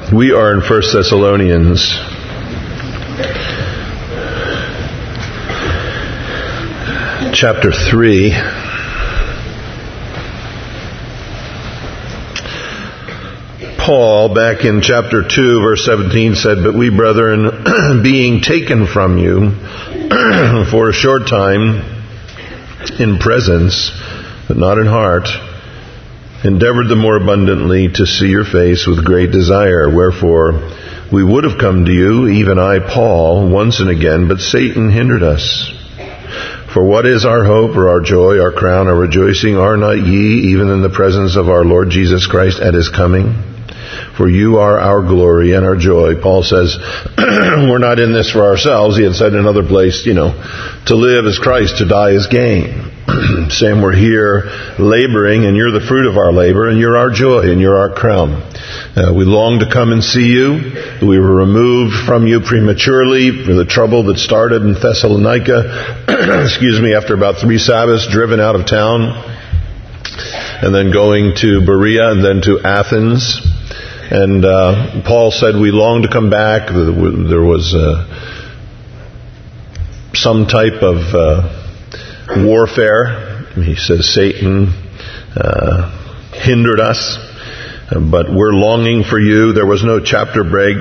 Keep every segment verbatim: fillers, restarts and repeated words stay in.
We are in First Thessalonians. Chapter three. Paul, back in chapter two, verse seventeen, said, "But we, brethren, being taken from you for a short time in presence, but not in heart, endeavored the more abundantly to see your face with great desire. Wherefore we would have come to you, even I, Paul, once and again, but Satan hindered us. For what is our hope, or our joy, our crown, our rejoicing? Are not ye even in the presence of our Lord Jesus Christ at his coming? For you are our glory and our joy." Paul says, we're not in this for ourselves. He had said in another place, you know, to live is Christ, to die is gain. Saying we're here laboring, and you're the fruit of our labor, and you're our joy, and you're our crown. Uh, we long to come and see you. We were removed from you prematurely for the trouble that started in Thessalonica, excuse me, after about three Sabbaths, driven out of town, and then going to Berea, and then to Athens. And uh, Paul said, we long to come back. There was uh, some type of uh, warfare. He says Satan uh, hindered us, but we're longing for you. There was no chapter break.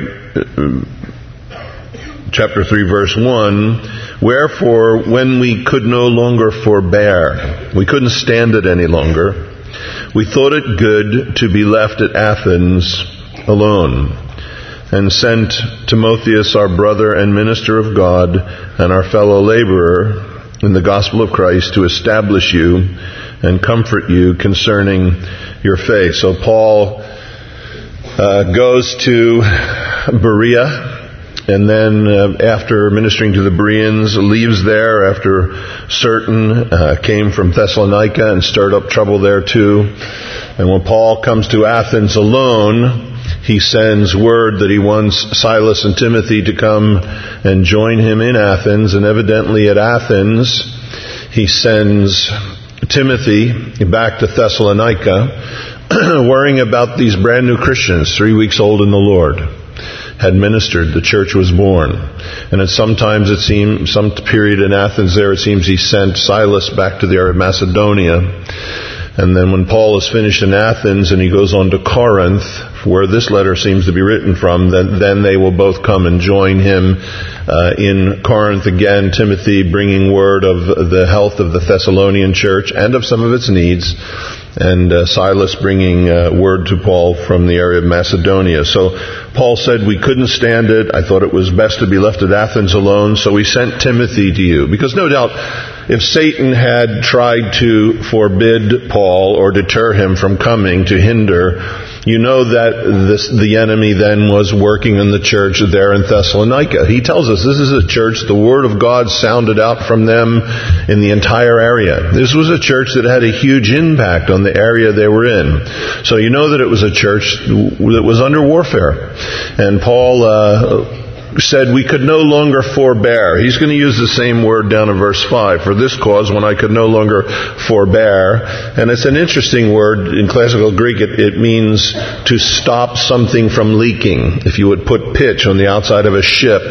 Chapter three, verse one, "Wherefore, when we could no longer forbear," we couldn't stand it any longer, "we thought it good to be left at Athens alone, and sent Timotheus, our brother and minister of God, and our fellow laborer in the gospel of Christ, to establish you and comfort you concerning your faith." So Paul uh, goes to Berea, and then uh, after ministering to the Bereans, leaves there after certain uh, came from Thessalonica and stirred up trouble there too. And when Paul comes to Athens alone, he sends word that he wants Silas and Timothy to come and join him in Athens. And evidently at Athens, he sends Timothy back to Thessalonica, worrying about these brand new Christians, three weeks old in the Lord, had ministered. The church was born. And at sometimes it seems, some period in Athens there, it seems he sent Silas back to the area of Macedonia. And then when Paul is finished in Athens and he goes on to Corinth, where this letter seems to be written from, then, then they will both come and join him uh, in Corinth again, Timothy bringing word of the health of the Thessalonian church and of some of its needs, and uh, Silas bringing uh, word to Paul from the area of Macedonia. So Paul said, we couldn't stand it. I thought it was best to be left at Athens alone, so we sent Timothy to you. Because no doubt, if Satan had tried to forbid Paul or deter him from coming, to hinder, you know that this, the enemy then was working in the church there in Thessalonica. He tells us this is a church, the word of God sounded out from them in the entire area. This was a church that had a huge impact on the area they were in. So you know that it was a church that was under warfare. And Paul uh, said we could no longer forbear. He's going to use the same word down in verse five. "For this cause, when I could no longer forbear." And it's an interesting word. In classical Greek, it, it means to stop something from leaking. If you would put pitch on the outside of a ship,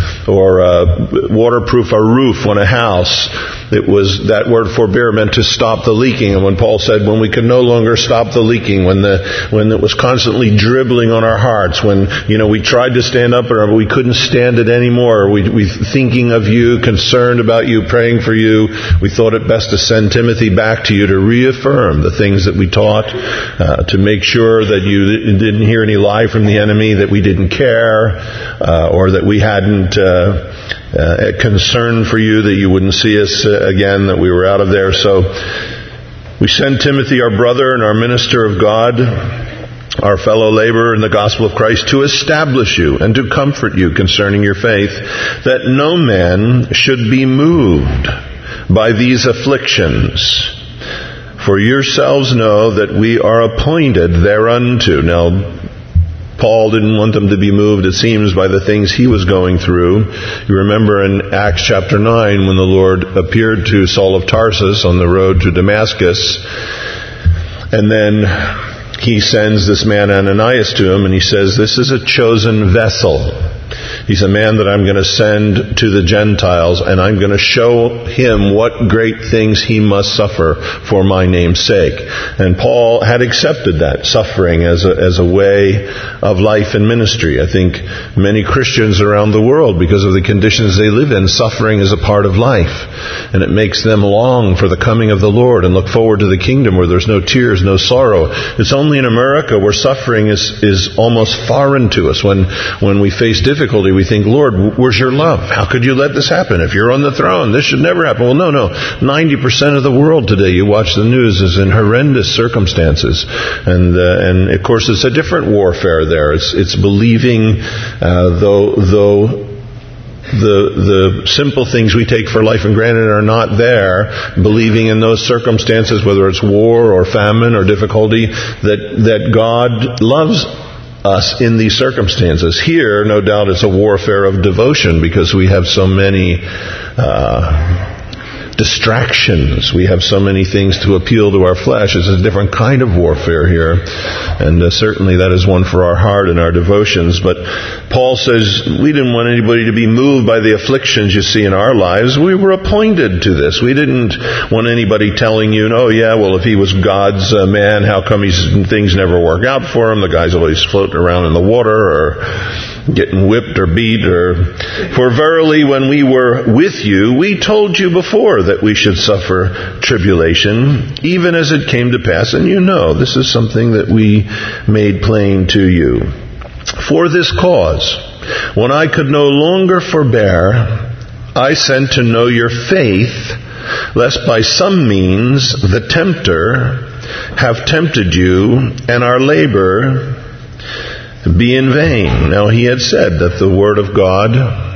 or uh, waterproof a roof on a house, it was, that word forbear meant to stop the leaking. And when Paul said, when we could no longer stop the leaking, when the when it was constantly dribbling on our hearts, when, you know, we tried to stand up, but we couldn't stand it anymore, we we thinking of you, concerned about you, praying for you, we thought it best to send Timothy back to you to reaffirm the things that we taught, uh, to make sure that you didn't hear any lie from the enemy, that we didn't care, uh, or that we hadn't uh, uh, concern for you, that you wouldn't see us uh, again, that we were out of there. So we sent Timothy, our brother and our minister of God, our fellow laborer in the gospel of Christ, to establish you and to comfort you concerning your faith, that no man should be moved by these afflictions. For yourselves know that we are appointed thereunto. Now, Paul didn't want them to be moved, it seems, by the things he was going through. You remember in Acts chapter nine, when the Lord appeared to Saul of Tarsus on the road to Damascus, and then he sends this man Ananias to him, and he says, this is a chosen vessel. He's a man that I'm going to send to the Gentiles, and I'm going to show him what great things he must suffer for my name's sake. And Paul had accepted that suffering as a, as a way of life and ministry. I think many Christians around the world, because of the conditions they live in, suffering is a part of life. And it makes them long for the coming of the Lord and look forward to the kingdom where there's no tears, no sorrow. It's only in America where suffering is, is almost foreign to us. When, when we face difficulty, we think, Lord, where's your love? How could you let this happen? If you're on the throne, this should never happen. Well, no, no. ninety percent of the world today, you watch the news, is in horrendous circumstances. And, uh, and of course, it's a different warfare there. It's, it's believing, uh, though, though, the the simple things we take for life and granted are not there, believing in those circumstances, whether it's war or famine or difficulty, that, that God loves us in these circumstances. Here, no doubt, it's a warfare of devotion because we have so many uh, distractions. We have so many things to appeal to our flesh. It's a different kind of warfare here. And uh, certainly that is one for our heart and our devotions. But Paul says we didn't want anybody to be moved by the afflictions you see in our lives. We were appointed to this. We didn't want anybody telling you, oh yeah, well if he was God's uh, man, how come he's, things never work out for him? The guy's always floating around in the water or getting whipped or beat. Or for verily when we were with you, we told you before that we should suffer tribulation, even as it came to pass. And you know, this is something that we made plain to you. For this cause, when I could no longer forbear, I sent to know your faith, lest by some means the tempter have tempted you, and our labor be in vain. Now he had said that the word of God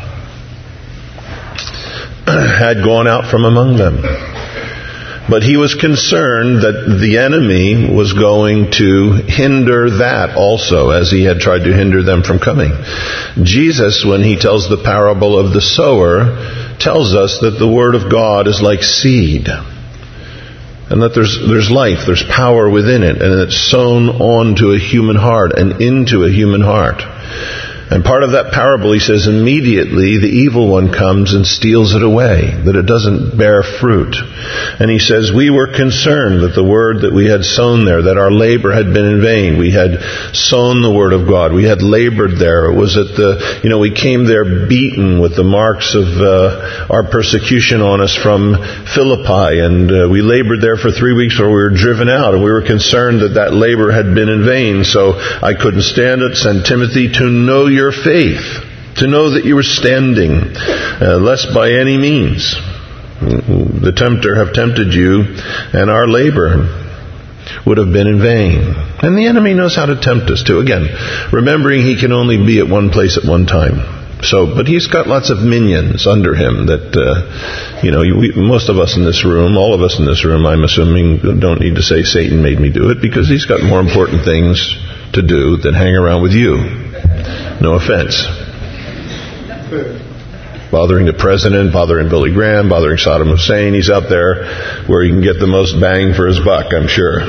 had gone out from among them. But he was concerned that the enemy was going to hinder that also, as he had tried to hinder them from coming. Jesus, when he tells the parable of the sower, tells us that the word of God is like seed. And that there's there's life, there's power within it, and it's sown onto a human heart and into a human heart. And part of that parable, he says, immediately the evil one comes and steals it away, that it doesn't bear fruit. And he says, we were concerned that the word that we had sown there, that our labor had been in vain. We had sown the word of God. We had labored there. It was at the, you know, we came there beaten with the marks of uh, our persecution on us from Philippi. And uh, we labored there for three weeks where we were driven out. And we were concerned that that labor had been in vain. So I couldn't stand it. Send Timothy to know your your faith, to know that you were standing, uh, lest by any means the tempter have tempted you, and our labor would have been in vain. And the enemy knows how to tempt us too. Again, remembering he can only be at one place at one time. So, but he's got lots of minions under him that, uh, you know, we, most of us in this room, all of us in this room, I'm assuming, don't need to say Satan made me do it, because he's got more important things to do than hang around with you. No offense. Bothering the president, bothering Billy Graham, bothering Saddam Hussein. He's out there where he can get the most bang for his buck, I'm sure.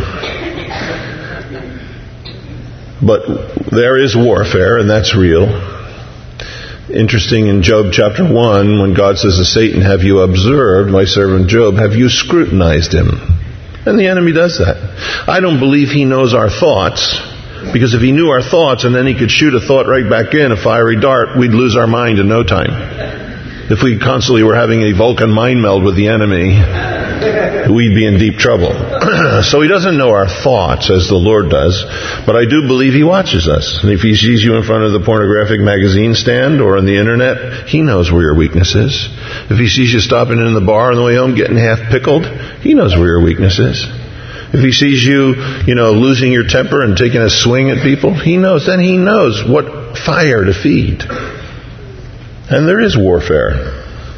But there is warfare, and that's real. Interesting, in Job chapter one, when God says to Satan, have you observed my servant Job? Have you scrutinized him? And the enemy does that. I don't believe he knows our thoughts, because if he knew our thoughts and then he could shoot a thought right back in, a fiery dart, we'd lose our mind in no time. If we constantly were having a Vulcan mind meld with the enemy, we'd be in deep trouble. So he doesn't know our thoughts as the Lord does, but I do believe he watches us. And if he sees you in front of the pornographic magazine stand or on the internet, he knows where your weakness is. If he sees you stopping in the bar on the way home getting half pickled, he knows where your weakness is. If he sees you, you know, losing your temper and taking a swing at people, he knows. Then he knows what fire to feed. And there is warfare.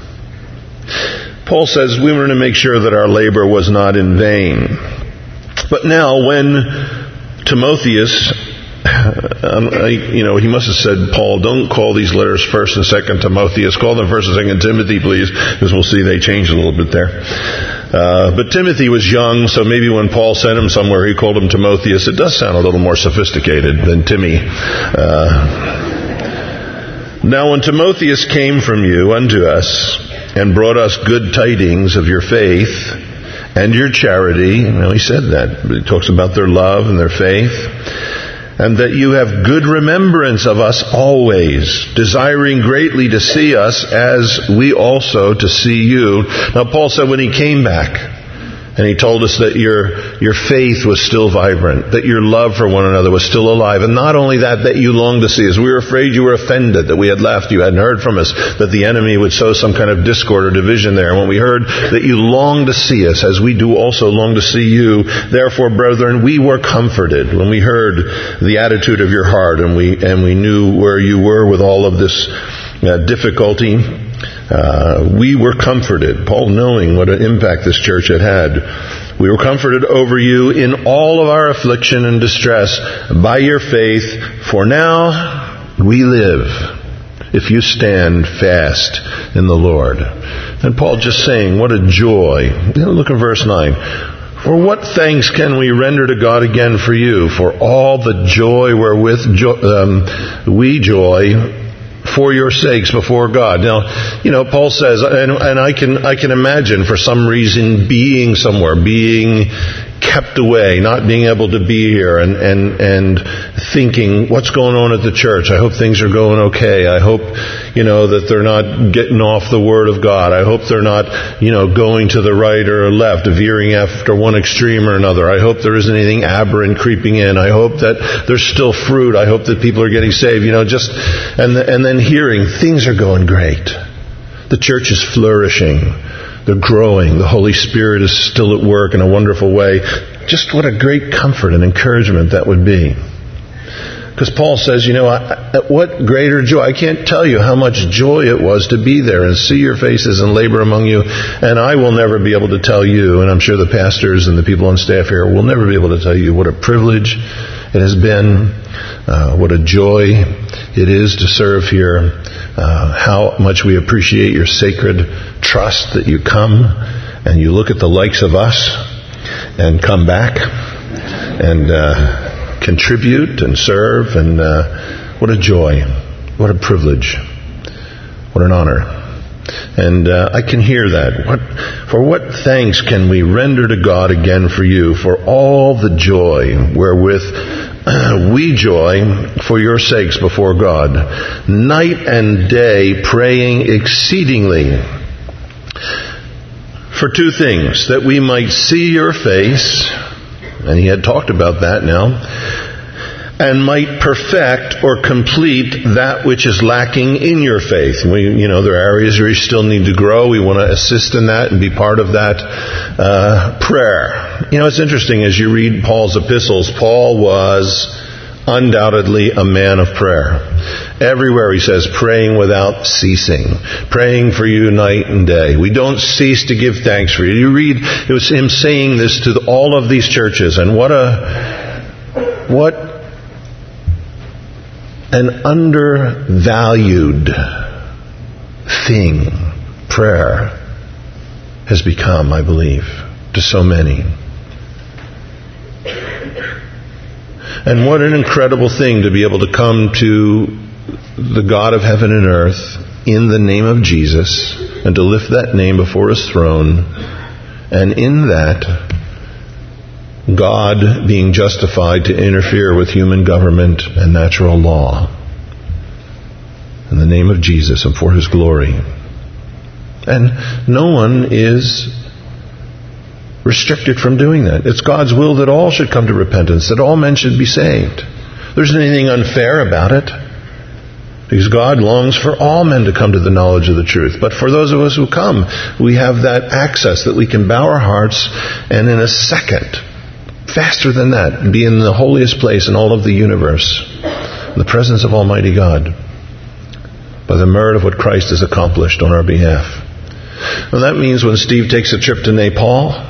Paul says we were to make sure that our labor was not in vain. But now when Timotheus, um, I, you know, he must have said, Paul, don't call these letters First and Second Timotheus. Call them First and Second Timothy, please, because we'll see they change a little bit there. Uh, but Timothy was young, so maybe when Paul sent him somewhere, he called him Timotheus. It does sound a little more sophisticated than Timmy. Uh, now when Timotheus came from you unto us and brought us good tidings of your faith and your charity, well, he said that, but he talks about their love and their faith, and that you have good remembrance of us always, desiring greatly to see us as we also to see you. Now Paul said when he came back, and he told us that your your faith was still vibrant, that your love for one another was still alive, and not only that, that you longed to see us. We were afraid you were offended, that we had left, you hadn't heard from us, that the enemy would sow some kind of discord or division there. And when we heard that you longed to see us, as we do also long to see you, therefore, brethren, we were comforted when we heard the attitude of your heart, and we and we knew where you were with all of this uh, difficulty. Uh, we were comforted, Paul knowing what an impact this church had had. We were comforted over you in all of our affliction and distress by your faith, for now we live if you stand fast in the Lord. And Paul just saying, what a joy. Look at verse nine. For what thanks can we render to God again for you, for all the joy wherewith jo- um, we joy for your sakes before God. Now, you know, Paul says, and, and I can I can imagine for some reason being somewhere, being kept away, not being able to be here, and, and, and thinking, what's going on at the church? I hope things are going okay. I hope, you know, that they're not getting off the Word of God. I hope they're not, you know, going to the right or left, veering after one extreme or another. I hope there isn't anything aberrant creeping in. I hope that there's still fruit. I hope that people are getting saved. You know, just, and, and then hearing, things are going great. The church is flourishing. They're growing. The Holy Spirit is still at work in a wonderful way. Just what a great comfort and encouragement that would be. Because Paul says, you know, I, what greater joy. I can't tell you how much joy it was to be there and see your faces and labor among you. And I will never be able to tell you, and I'm sure the pastors and the people on staff here will never be able to tell you what a privilege it has been, uh, what a joy it is to serve here, uh, how much we appreciate your sacred trust that you come and you look at the likes of us and come back and uh, contribute and serve, and uh, what a joy, what a privilege, what an honor. And uh, I can hear that. What, for what thanks can we render to God again for you, for all the joy wherewith uh, we joy for your sakes before God, night and day praying exceedingly for two things, that we might see your face, and he had talked about that now, and might perfect or complete that which is lacking in your faith. We, you know, there are areas where you still need to grow. We want to assist in that and be part of that uh, prayer. You know, it's interesting as you read Paul's epistles, Paul was undoubtedly a man of prayer. Everywhere he says, praying without ceasing, praying for you night and day. We don't cease to give thanks for you. You read, it was him saying this to the, all of these churches, and what a, what an undervalued thing prayer has become, I believe, to so many. And what an incredible thing to be able to come to the God of heaven and earth in the name of Jesus and to lift that name before his throne, and in that God being justified to interfere with human government and natural law in the name of Jesus and for his glory. And no one is restricted from doing that. It's God's will that all should come to repentance, that all men should be saved. There isn't anything unfair about it, because God longs for all men to come to the knowledge of the truth. But for those of us who come, we have that access that we can bow our hearts and in a second, faster than that, be in the holiest place in all of the universe, in the presence of Almighty God, by the merit of what Christ has accomplished on our behalf. And that means when Steve takes a trip to Nepal,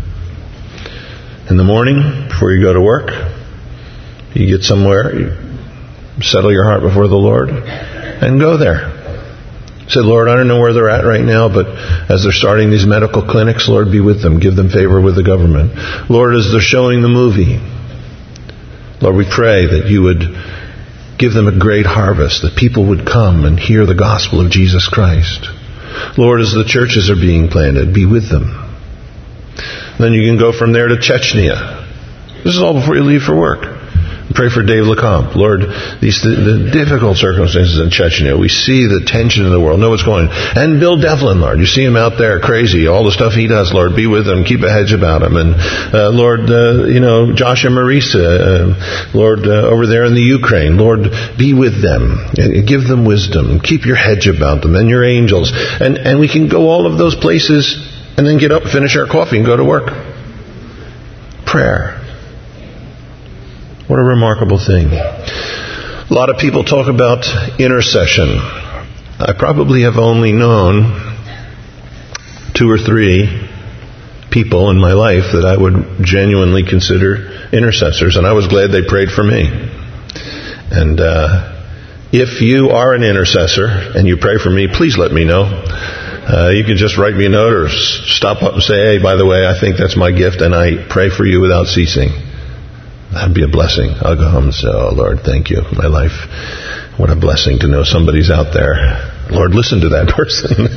in the morning, before you go to work, you get somewhere, you settle your heart before the Lord, and go there. Say, Lord, I don't know where they're at right now, but as they're starting these medical clinics, Lord, be with them. Give them favor with the government. Lord, as they're showing the movie, Lord, we pray that you would give them a great harvest, that people would come and hear the gospel of Jesus Christ. Lord, as the churches are being planted, be with them. Then you can go from there to Chechnya. This is all before you leave for work. Pray for Dave LeComp. Lord, these the, the difficult circumstances in Chechnya. We see the tension in the world. Know what's going on. And Bill Devlin, Lord. You see him out there crazy. All the stuff he does, Lord, be with him. Keep a hedge about him. And uh, Lord, uh, you know, Josh and Marisa, uh, Lord, uh, over there in the Ukraine. Lord, be with them. And give them wisdom. Keep your hedge about them and your angels. And, and we can go all of those places and then get up, finish our coffee, and go to work. Prayer. What a remarkable thing. A lot of people talk about intercession. I probably have only known two or three people in my life that I would genuinely consider intercessors, and I was glad they prayed for me. And uh, if you are an intercessor and you pray for me, please let me know. Uh, you can just write me a note or stop up and say, hey, by the way, I think that's my gift, and I pray for you without ceasing. That'd be a blessing. I'll go home and say, oh, Lord, thank you for my life. What a blessing to know somebody's out there. Lord, listen to that person.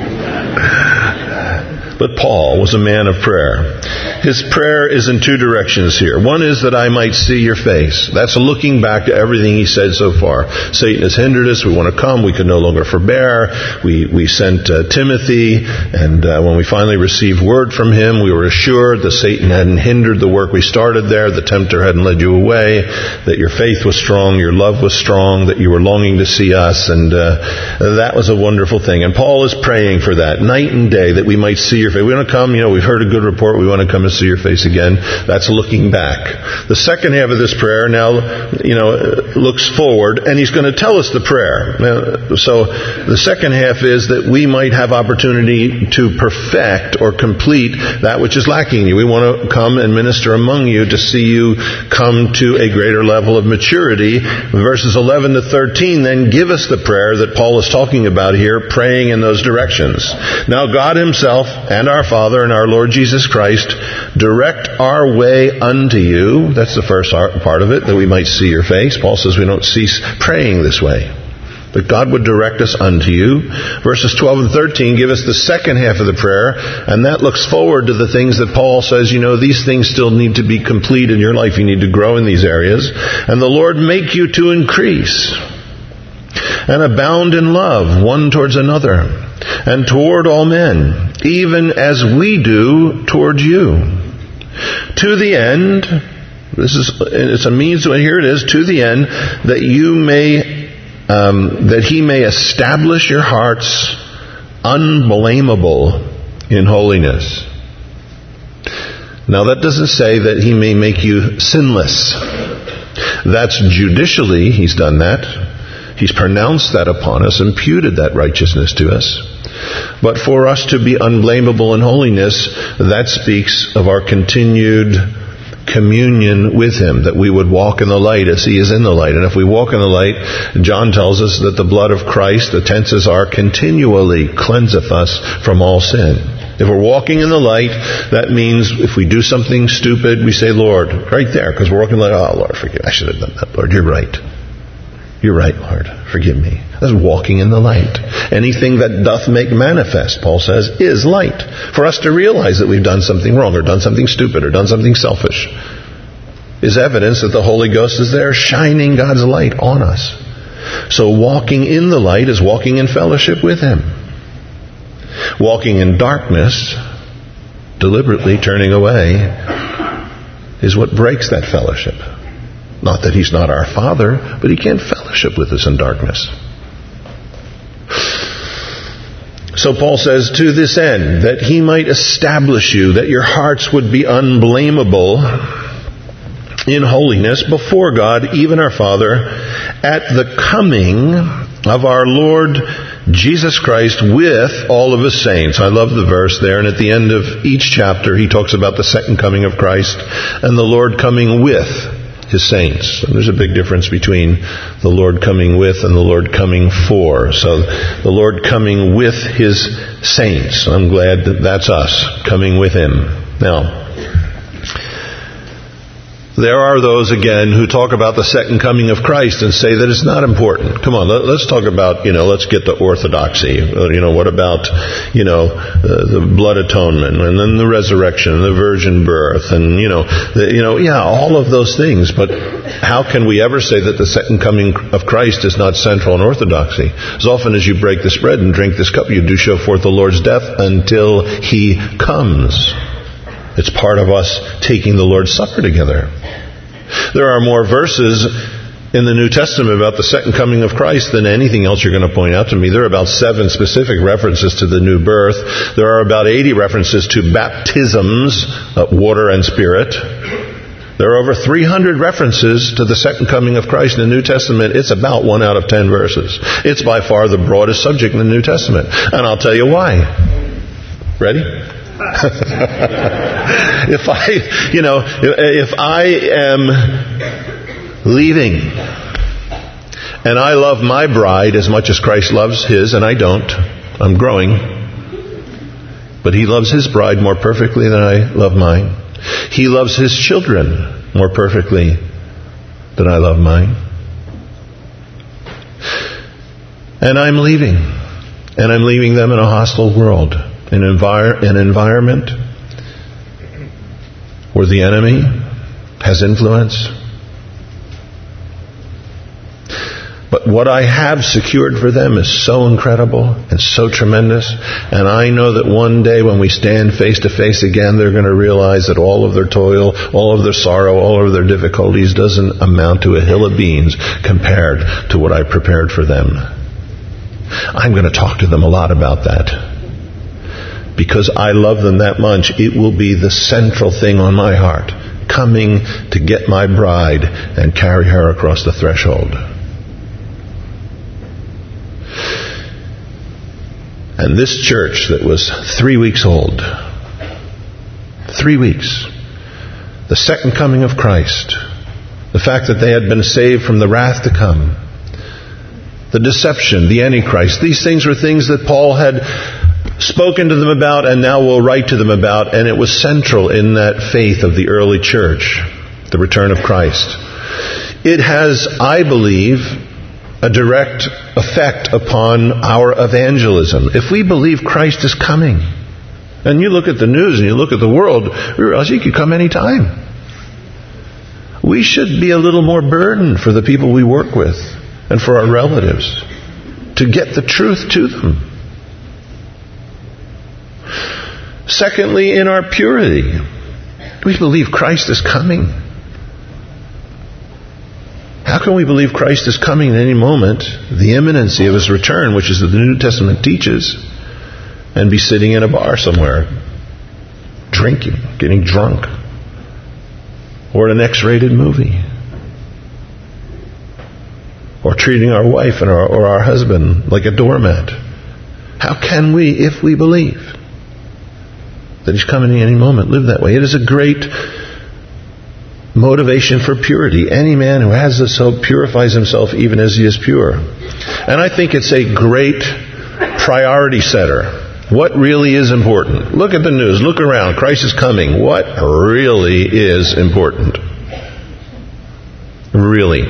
But Paul was a man of prayer. His prayer is in two directions here. One is that I might see your face. That's looking back to everything he said so far. Satan has hindered us. We want to come. We could no longer forbear. We we sent uh, Timothy, and uh, when we finally received word from him, we were assured that Satan hadn't hindered the work we started there, the tempter hadn't led you away, that your faith was strong, your love was strong, that you were longing to see us, and uh, that was a wonderful thing. And Paul is praying for that night and day, that we might see your face. We want to come, you know, we've heard a good report, we want to come and see your face again. That's looking back. The second half of this prayer now, you know, looks forward, and he's going to tell us the prayer. Now, so the second half is that we might have opportunity to perfect or complete that which is lacking in you. We want to come and minister among you to see you come to a greater level of maturity. Verses eleven to thirteen then give us the prayer that Paul is talking about here, praying in those directions. Now God himself and our Father and our Lord Jesus Christ direct our way unto you. That's the first part of it, that we might see your face. Paul says we don't cease praying this way, that God would direct us unto you. Verses twelve and thirteen give us the second half of the prayer, and that looks forward to the things that Paul says, you know, these things still need to be complete in your life. You need to grow in these areas. And the Lord make you to increase and abound in love one towards another and toward all men, even as we do toward you. To the end, this is, it's a means, here it is, to the end, that you may Um, that he may establish your hearts unblameable in holiness. Now that doesn't say that he may make you sinless. That's judicially, he's done that. He's pronounced that upon us, imputed that righteousness to us. But for us to be unblameable in holiness, that speaks of our continued communion with him, that we would walk in the light as he is in the light. And if we walk in the light, John tells us that the blood of Christ, the tenses are, continually cleanseth us from all sin. If we're walking in the light, that means if we do something stupid, we say, Lord, right there, because we're walking in the light, oh, Lord, forgive me. I should have done that. Lord, you're right. You're right, Lord. Forgive me. That's walking in the light. Anything that doth make manifest, Paul says, is light. For us to realize that we've done something wrong, or done something stupid, or done something selfish, is evidence that the Holy Ghost is there shining God's light on us. So walking in the light is walking in fellowship with him. Walking in darkness, deliberately turning away, is what breaks that fellowship. Not that he's not our Father, but he can't fellowship with us in darkness. So Paul says, to this end, that he might establish you, that your hearts would be unblameable in holiness before God, even our Father, at the coming of our Lord Jesus Christ with all of his saints. I love the verse there, and at the end of each chapter he talks about the second coming of Christ and the Lord coming with His saints. And there's a big difference between the Lord coming with and the Lord coming for. So the Lord coming with His saints. I'm glad that that's us, coming with Him. Now, there are those, again, who talk about the second coming of Christ and say that it's not important. Come on, let, let's talk about, you know, let's get to orthodoxy. You know, what about, you know, uh, the blood atonement, and then the resurrection, and the virgin birth, and, you know, the, you know, yeah, all of those things. But how can we ever say that the second coming of Christ is not central in orthodoxy? As often as you break this bread and drink this cup, you do show forth the Lord's death until He comes. It's part of us taking the Lord's Supper together. There are more verses in the New Testament about the second coming of Christ than anything else you're going to point out to me. There are about seven specific references to the new birth. There are about eighty references to baptisms, uh, water and spirit. There are over three hundred references to the second coming of Christ in the New Testament. It's about one out of ten verses. It's by far the broadest subject in the New Testament. And I'll tell you why. Ready? if I, you know, if I am leaving and I love my bride as much as Christ loves His, and I don't, I'm growing, but He loves His bride more perfectly than I love mine. He loves His children more perfectly than I love mine. And I'm leaving. And I'm leaving them in a hostile world. An, envir- an environment where the enemy has influence. But what I have secured for them is so incredible and so tremendous. And I know that one day when we stand face to face again, they're going to realize that all of their toil, all of their sorrow, all of their difficulties doesn't amount to a hill of beans compared to what I prepared for them. I'm going to talk to them a lot about that. Because I love them that much, it will be the central thing on my heart. Coming to get my bride and carry her across the threshold. And this church that was three weeks old, three weeks, the second coming of Christ, the fact that they had been saved from the wrath to come, the deception, the Antichrist, these things were things that Paul had spoken to them about and now will write to them about, and it was central in that faith of the early church, the return of Christ. It has, I believe, a direct effect upon our evangelism. If we believe Christ is coming, and you look at the news and you look at the world, we realize He could come any time. We should be a little more burdened for the people we work with and for our relatives to get the truth to them. Secondly, in our purity, we believe Christ is coming. How can we believe Christ is coming at any moment, the imminency of His return, which is what the New Testament teaches, and be sitting in a bar somewhere, drinking, getting drunk, or in an X-rated movie, or treating our wife and our, or our husband like a doormat? How can we, if we believe that He's coming at any moment, live that way? It is a great motivation for purity. Any man who has this hope purifies himself even as he is pure. And I think it's a great priority setter. What really is important? Look at the news. Look around. Christ is coming. What really is important? Really.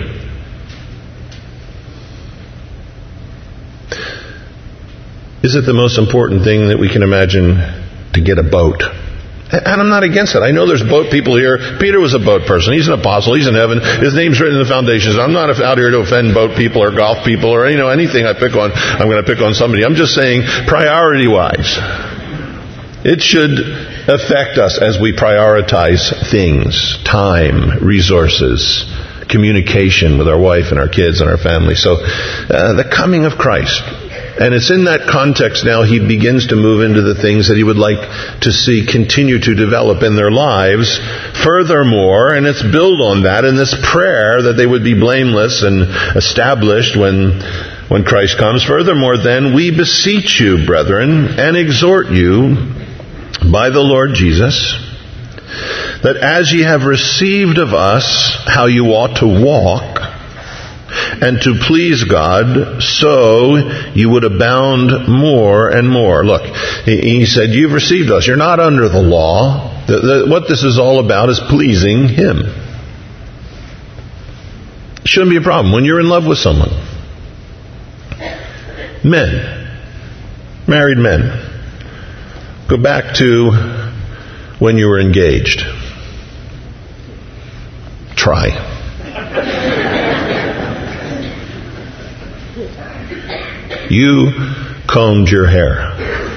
Is it the most important thing that we can imagine to get a boat? And I'm not against it. I know there's boat people here. Peter was a boat person. He's an apostle. He's in heaven. His name's written in the foundations. I'm not out here to offend boat people or golf people or, you know, anything I pick on. I'm going to pick on somebody. I'm just saying, priority-wise, it should affect us as we prioritize things, time, resources, communication with our wife and our kids and our family. So, uh, the coming of Christ. And it's in that context now He begins to move into the things that He would like to see continue to develop in their lives. Furthermore, and it's built on that in this prayer that they would be blameless and established when, when Christ comes. Furthermore, then, we beseech you, brethren, and exhort you by the Lord Jesus, that as ye have received of us how you ought to walk, and to please God, so you would abound more and more. Look, he, he said, you've received us. You're not under the law. The, the, what this is all about is pleasing Him. Shouldn't be a problem when you're in love with someone. Men, married men, go back to when you were engaged. Try. You combed your hair.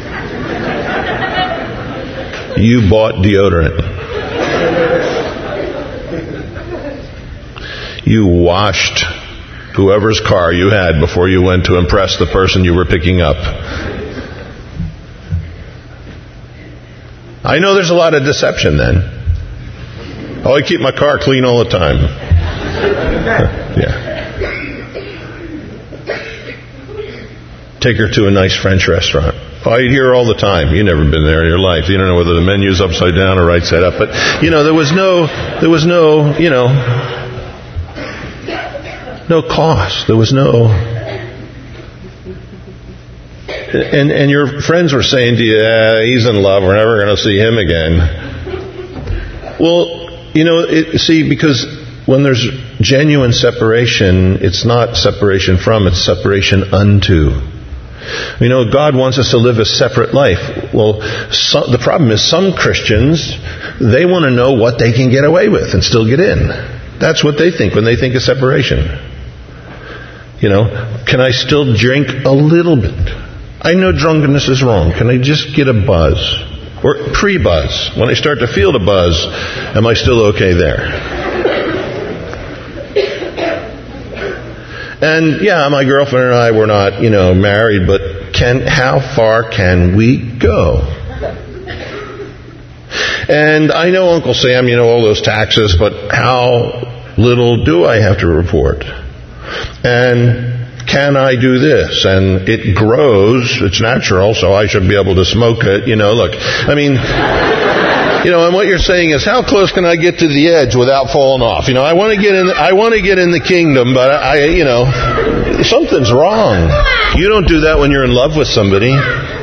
You bought deodorant. You washed whoever's car you had before you went to impress the person you were picking up. I know there's a lot of deception then. Oh, I keep my car clean all the time. Yeah. Take her to a nice French restaurant. Oh, I hear all the time. You've never been there in your life. You don't know whether the menu's upside down or right side up. But, you know, there was no, there was no, you know, no cost. There was no... And and your friends were saying to you, ah, he's in love, we're never going to see him again. Well, you know, it, see, because when there's genuine separation, it's not separation from, it's separation unto. You know, God wants us to live a separate life. Well, so, the problem is some Christians, they want to know what they can get away with and still get in. That's what they think when they think of separation. You know, can I still drink a little bit? I know drunkenness is wrong. Can I just get a buzz? Or pre-buzz. When I start to feel the buzz, am I still okay there? And yeah, my girlfriend and I were not, you know, married, but can how far can we go? And I know, Uncle Sam, you know, all those taxes, but how little do I have to report? And can I do this? And it grows, it's natural, so I should be able to smoke it, you know, look. I mean, you know, and what you're saying is, how close can I get to the edge without falling off? You know, I want to get in, I want to get in the kingdom, but I, you know, something's wrong. You don't do that when you're in love with somebody.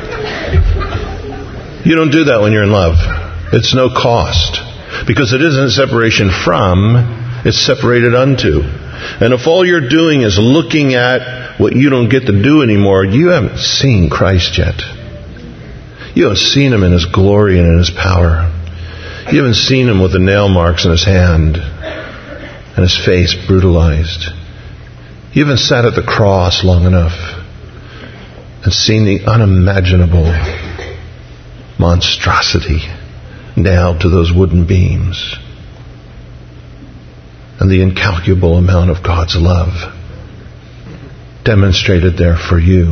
You don't do that when you're in love. It's no cost. Because it isn't separation from, it's separated unto. And if all you're doing is looking at what you don't get to do anymore, you haven't seen Christ yet. You haven't seen Him in His glory and in His power. You haven't seen Him with the nail marks in His hand and His face brutalized. You haven't sat at the cross long enough and seen the unimaginable monstrosity nailed to those wooden beams and the incalculable amount of God's love demonstrated there for you.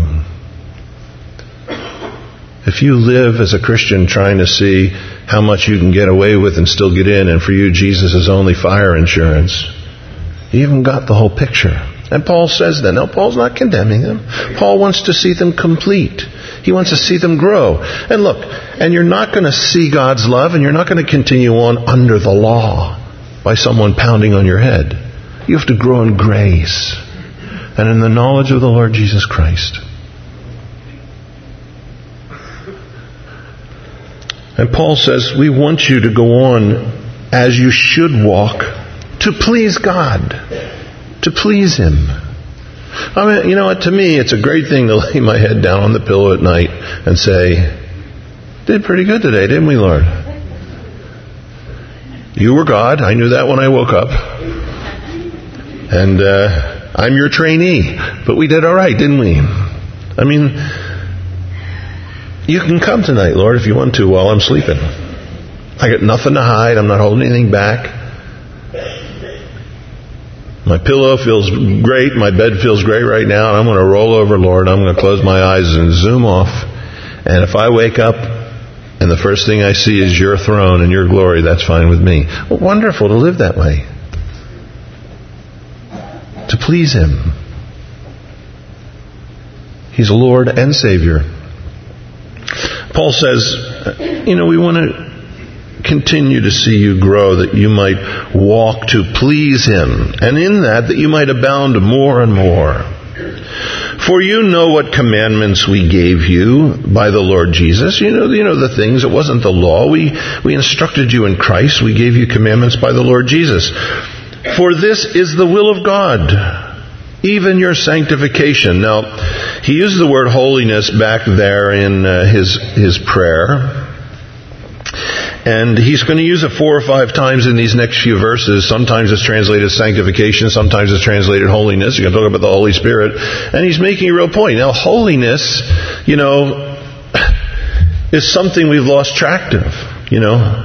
If you live as a Christian trying to see how much you can get away with and still get in, and for you Jesus is only fire insurance, you haven't got the whole picture. And Paul says that. Now, Paul's not condemning them. Paul wants to see them complete. He wants to see them grow. And look, and you're not going to see God's love, and you're not going to continue on under the law by someone pounding on your head. You have to grow in grace and in the knowledge of the Lord Jesus Christ. And Paul says, we want you to go on as you should walk to please God, to please Him. I mean, you know what, to me, it's a great thing to lay my head down on the pillow at night and say, did pretty good today, didn't we, Lord? You were God. I knew that when I woke up. And uh, I'm your trainee. But we did all right, didn't we? I mean, you can come tonight, Lord, if you want to, while I'm sleeping. I got nothing to hide. I'm not holding anything back. My pillow feels great. My bed feels great right now. And I'm going to roll over, Lord. I'm going to close my eyes and zoom off. And if I wake up and the first thing I see is your throne and your glory, that's fine with me. Well, wonderful to live that way. To please Him. He's Lord and Savior. Paul says, you know, we want to continue to see you grow, that you might walk to please Him, and in that, that you might abound more and more. For you know what commandments we gave you by the Lord Jesus. You know, you know the things. It wasn't the law. We, we instructed you in Christ. We gave you commandments by the Lord Jesus. For this is the will of God, even your sanctification. Now, he uses the word holiness back there in uh, his his prayer. And he's going to use it four or five times in these next few verses. Sometimes it's translated sanctification. Sometimes it's translated holiness. You're going to talk about the Holy Spirit. And he's making a real point. Now, holiness, you know, is something we've lost track of, you know.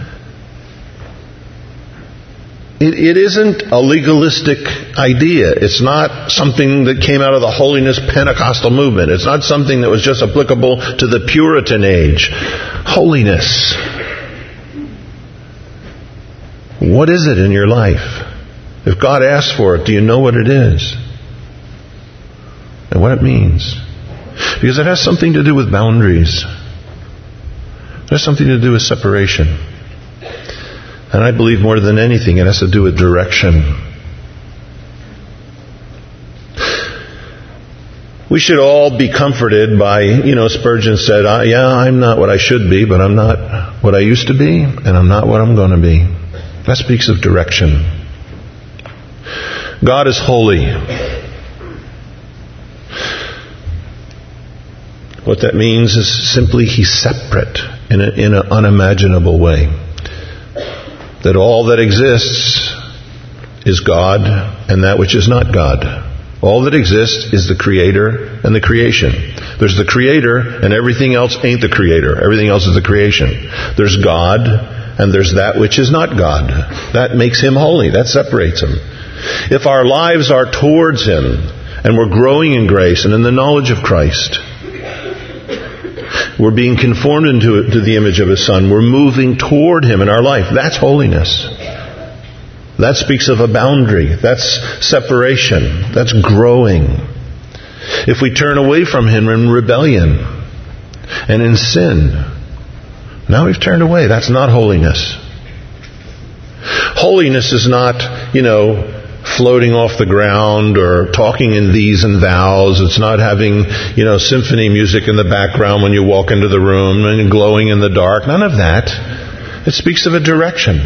It, it isn't a legalistic idea. It's not something that came out of the holiness Pentecostal movement. It's not something that was just applicable to the Puritan age. Holiness. What is it in your life? If God asks for it, do you know what it is? And what it means? Because it has something to do with boundaries. It has something to do with separation. And I believe more than anything, it has to do with direction. We should all be comforted by, you know, Spurgeon said, yeah, I'm not what I should be, but I'm not what I used to be, and I'm not what I'm going to be. That speaks of direction. God is holy. What that means is simply He's separate in, a, in an unimaginable way. That all that exists is God and that which is not God. All that exists is the Creator and the creation. There's the Creator and everything else ain't the Creator. Everything else is the creation. There's God and there's that which is not God. That makes Him holy. That separates Him. If our lives are towards Him and we're growing in grace and in the knowledge of Christ, we're being conformed into to the image of His Son. We're moving toward Him in our life. That's holiness. That speaks of a boundary. That's separation. That's growing. If we turn away from Him in rebellion and in sin, now we've turned away. That's not holiness. Holiness is not, you know, floating off the ground or talking in these and thous. It's not having, you know, symphony music in the background when you walk into the room and glowing in the dark. None of that. It speaks of a direction.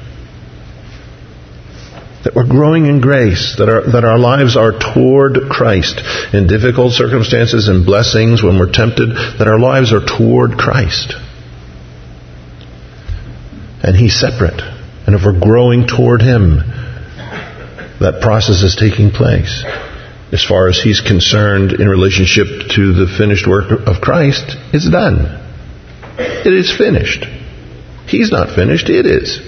That we're growing in grace. That our, that our lives are toward Christ. In difficult circumstances and blessings, when we're tempted, that our lives are toward Christ. And He's separate. And if we're growing toward Him, that process is taking place. As far as He's concerned in relationship to the finished work of Christ, it's done. It is finished. He's not finished, it is.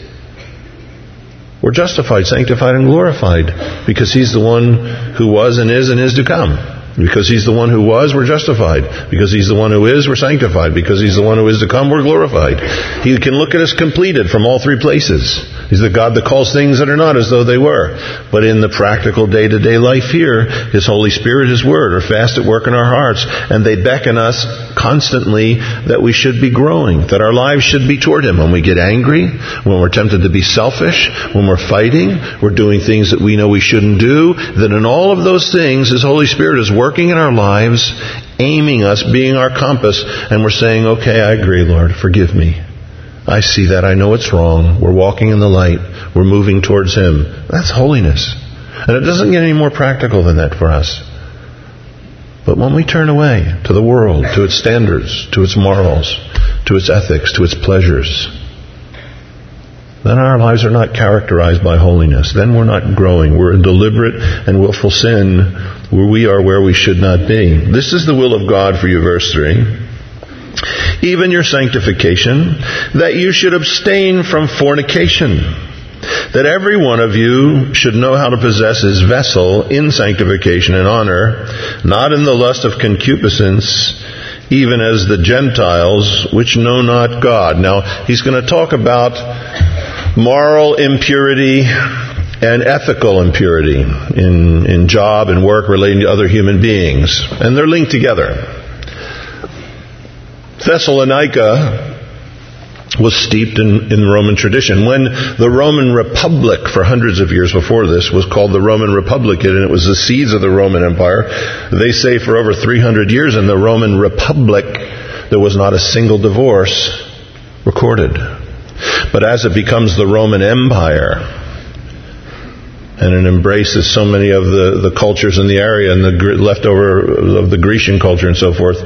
We're justified, sanctified, and glorified because He's the one who was and is and is to come. Because He's the one who was, we're justified. Because He's the one who is, we're sanctified. Because He's the one who is to come, we're glorified. He can look at us completed from all three places. He's the God that calls things that are not as though they were. But in the practical day-to-day life here, His Holy Spirit, His Word are fast at work in our hearts. And they beckon us constantly that we should be growing. That our lives should be toward Him. When we get angry, when we're tempted to be selfish, when we're fighting, we're doing things that we know we shouldn't do. That in all of those things, His Holy Spirit is working working in our lives, aiming us, being our compass, and we're saying, okay, I agree, Lord, forgive me. I see that, I know it's wrong. We're walking in the light. We're moving towards Him. That's holiness. And it doesn't get any more practical than that for us. But when we turn away to the world, to its standards, to its morals, to its ethics, to its pleasures, then our lives are not characterized by holiness. Then we're not growing. We're in deliberate and willful sin where we are where we should not be. This is the will of God for you, verse three. Even your sanctification, that you should abstain from fornication, that every one of you should know how to possess his vessel in sanctification and honor, not in the lust of concupiscence, even as the Gentiles which know not God. Now, he's going to talk about moral impurity and ethical impurity in, in job and work relating to other human beings. And they're linked together. Thessalonica was steeped in, in Roman tradition. When the Roman Republic, for hundreds of years before this, was called the Roman Republic, and it was the seeds of the Roman Empire, they say for over three hundred years in the Roman Republic, there was not a single divorce recorded. But as it becomes the Roman Empire, and it embraces so many of the, the cultures in the area and the leftover of the Grecian culture and so forth,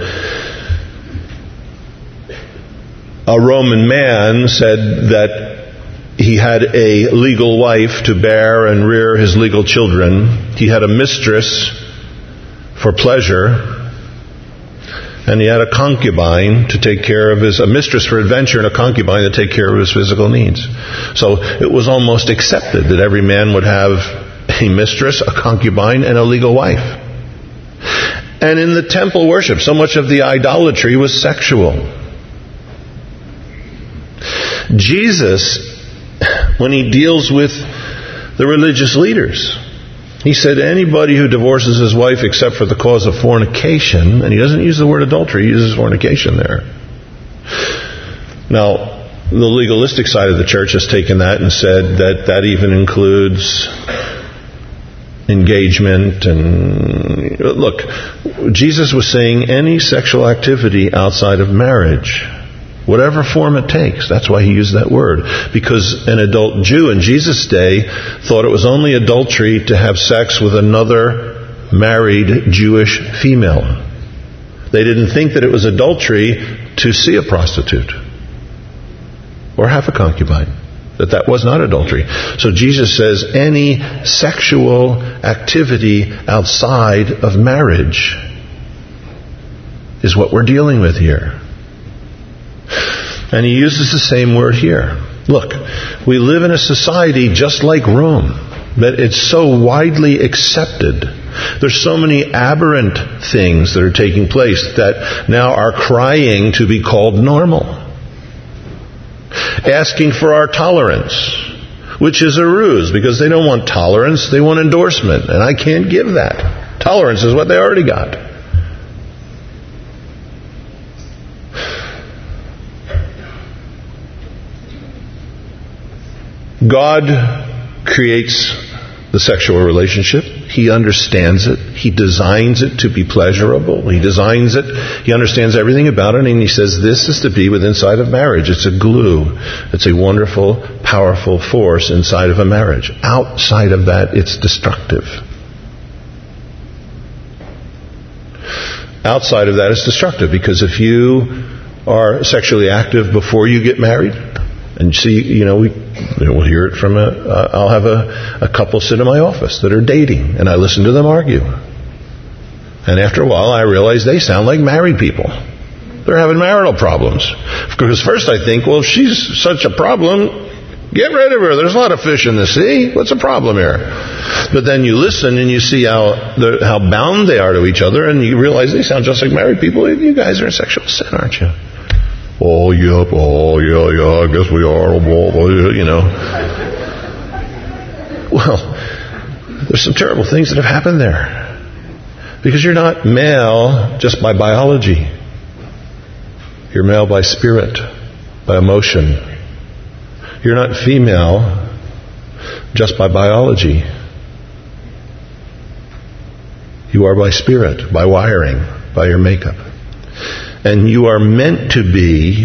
a Roman man said that he had a legal wife to bear and rear his legal children. He had a mistress for pleasure, and he had a concubine to take care of his, a mistress for adventure and a concubine to take care of his physical needs. So it was almost accepted that every man would have a mistress, a concubine, and a legal wife. And in the temple worship, so much of the idolatry was sexual. Jesus, when he deals with the religious leaders, he said anybody who divorces his wife except for the cause of fornication, and he doesn't use the word adultery, he uses fornication there. Now, the legalistic side of the church has taken that and said that that even includes engagement. And look, Jesus was saying any sexual activity outside of marriage, whatever form it takes. That's why he used that word. Because an adult Jew in Jesus' day thought it was only adultery to have sex with another married Jewish female. They didn't think that it was adultery to see a prostitute or have a concubine. That that was not adultery. So Jesus says any sexual activity outside of marriage is what we're dealing with here. And he uses the same word here. Look, we live in a society just like Rome, that it's so widely accepted. There's so many aberrant things that are taking place that now are crying to be called normal. Asking for our tolerance, which is a ruse, because they don't want tolerance, they want endorsement. And I can't give that. Tolerance is what they already got. God creates the sexual relationship. He understands it. He designs it to be pleasurable. He designs it. He understands everything about it, and he says this is to be with inside of marriage. It's a glue. It's a wonderful, powerful force inside of a marriage. Outside of that, it's destructive. Outside of that, it's destructive, because if you are sexually active before you get married, and see, you know, we, we'll hear it from a, uh, I'll have a, a couple sit in my office that are dating, and I listen to them argue. And after a while, I realize they sound like married people. They're having marital problems. Because first I think, well, if she's such a problem, get rid of her. There's a lot of fish in the sea. What's the problem here? But then you listen and you see how how bound they are to each other, and you realize they sound just like married people. You guys are in sexual sin, aren't you? Oh, yep, oh, yeah, yeah, I guess we are, you know. Well, there's some terrible things that have happened there. Because you're not male just by biology. You're male by spirit, by emotion. You're not female just by biology. You are by spirit, by wiring, by your makeup. And you are meant to be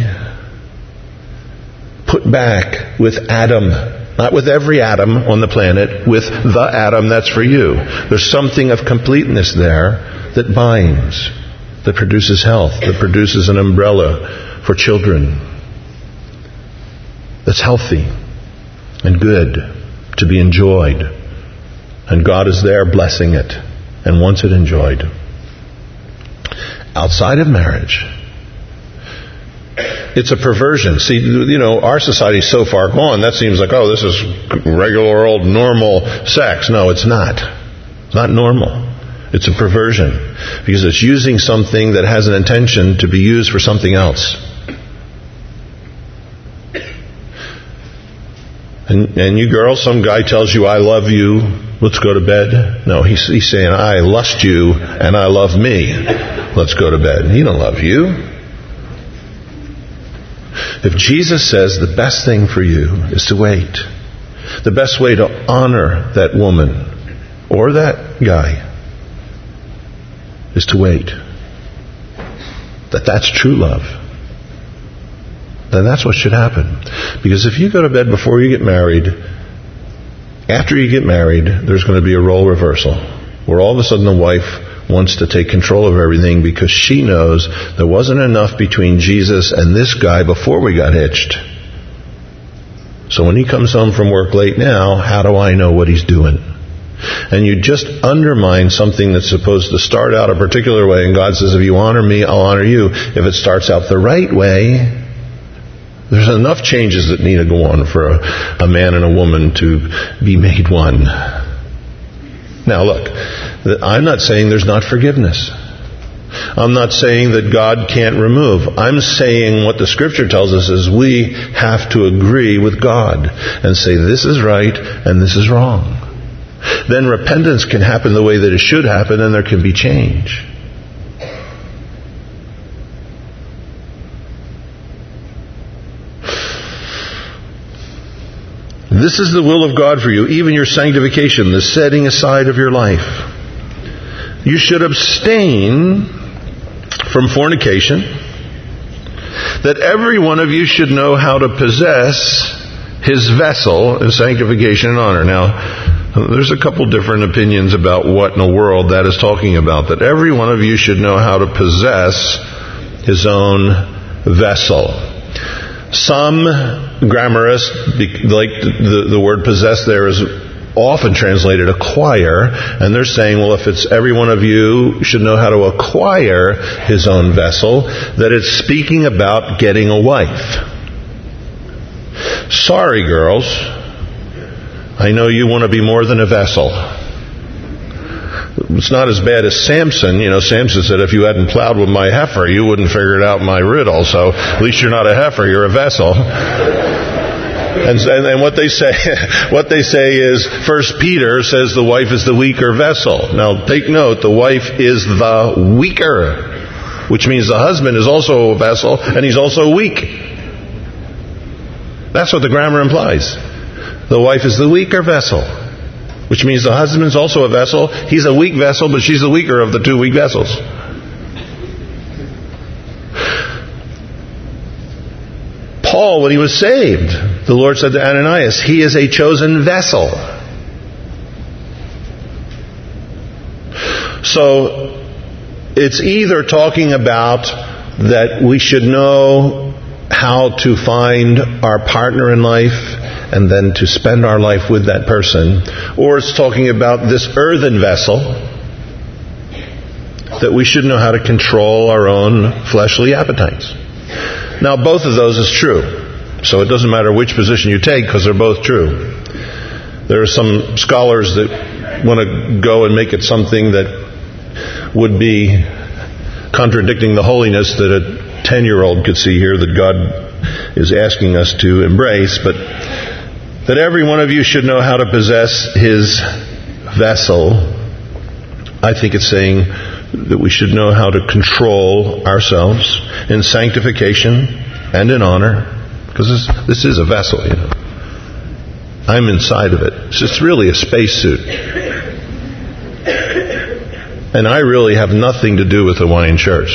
put back with Adam. Not with every atom on the planet, with the atom that's for you. There's something of completeness there that binds, that produces health, that produces an umbrella for children that's healthy and good to be enjoyed. And God is there blessing it and wants it enjoyed. Outside of marriage, it's a perversion. See, you know, our society is so far gone, that seems like, oh, this is regular old normal sex. No, it's not. It's not normal. It's a perversion. Because it's using something that has an intention to be used for something else. And, and you girls, some guy tells you, I love you, let's go to bed. No, he's, he's saying, I lust you and I love me. Let's go to bed. He don't love you. If Jesus says the best thing for you is to wait, the best way to honor that woman or that guy is to wait, that that's true love, then that's what should happen. Because if you go to bed before you get married, after you get married, there's going to be a role reversal, where all of a sudden the wife wants to take control of everything because she knows there wasn't enough between Jesus and this guy before we got hitched. So when he comes home from work late now, how do I know what he's doing? And you just undermine something that's supposed to start out a particular way, and God says, if you honor me, I'll honor you. If it starts out the right way, there's enough changes that need to go on for a, a man and a woman to be made one. Now look, I'm not saying there's not forgiveness. I'm not saying that God can't remove. I'm saying what the Scripture tells us is we have to agree with God and say this is right and this is wrong. Then repentance can happen the way that it should happen, and there can be change. This is the will of God for you, even your sanctification, the setting aside of your life. You should abstain from fornication, that every one of you should know how to possess his vessel in sanctification and honor. Now, there's a couple different opinions about what in the world that is talking about, that every one of you should know how to possess his own vessel. Some grammarists, like the, the word possess there is often translated acquire, and they're saying, well, if it's every one of you should know how to acquire his own vessel, that it's speaking about getting a wife. Sorry, girls. I know you want to be more than a vessel. It's not as bad as Samson. You know, Samson said, if you hadn't plowed with my heifer, you wouldn't figure out my riddle. So at least you're not a heifer, you're a vessel. And, and, and what they say, what they say is, First Peter says the wife is the weaker vessel. Now take note, the wife is the weaker, which means the husband is also a vessel and he's also weak. That's what the grammar implies. The wife is the weaker vessel, which means the husband is also a vessel. He's a weak vessel, but she's the weaker of the two weak vessels. Paul, when he was saved, the Lord said to Ananias, he is a chosen vessel. So, it's either talking about that we should know how to find our partner in life and then to spend our life with that person, or it's talking about this earthen vessel, that we should know how to control our own fleshly appetites. Now, both of those is true. So it doesn't matter which position you take, because they're both true. There are some scholars that want to go and make it something that would be contradicting the holiness that a ten-year-old could see here that God is asking us to embrace, but that every one of you should know how to possess his vessel. I think it's saying that we should know how to control ourselves in sanctification and in honor, because this, this is a vessel, you know. I'm inside of it. So it's really a spacesuit. And I really have nothing to do with the Hawaiian Church.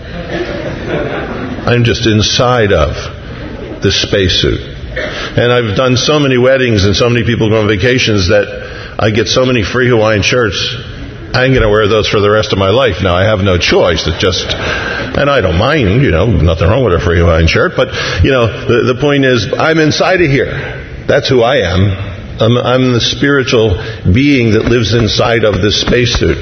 I'm just inside of this spacesuit. And I've done so many weddings and so many people go on vacations that I get so many free Hawaiian shirts. I'm going to wear those for the rest of my life. Now, I have no choice. It's just, and I don't mind, you know, nothing wrong with a free Hawaiian shirt. But, you know, the, the point is, I'm inside of here. That's who I am. I'm, I'm the spiritual being that lives inside of this spacesuit.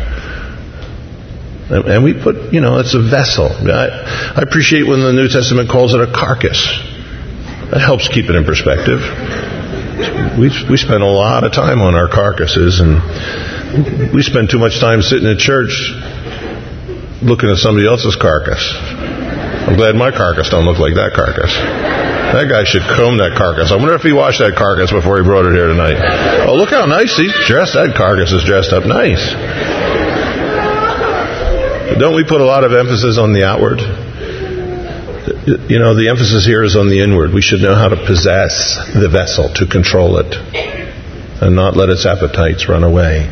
And, and we put, you know, it's a vessel. I, I appreciate when the New Testament calls it a carcass. That helps keep it in perspective. We we spend a lot of time on our carcasses, and we spend too much time sitting in church looking at somebody else's carcass. I'm glad my carcass don't look like that carcass. That guy should comb that carcass. I wonder if he washed that carcass before he brought it here tonight. Oh, look how nice he's dressed. That carcass is dressed up nice. But don't we put a lot of emphasis on the outward? You know, the emphasis here is on the inward. We should know how to possess the vessel, to control it, and not let its appetites run away.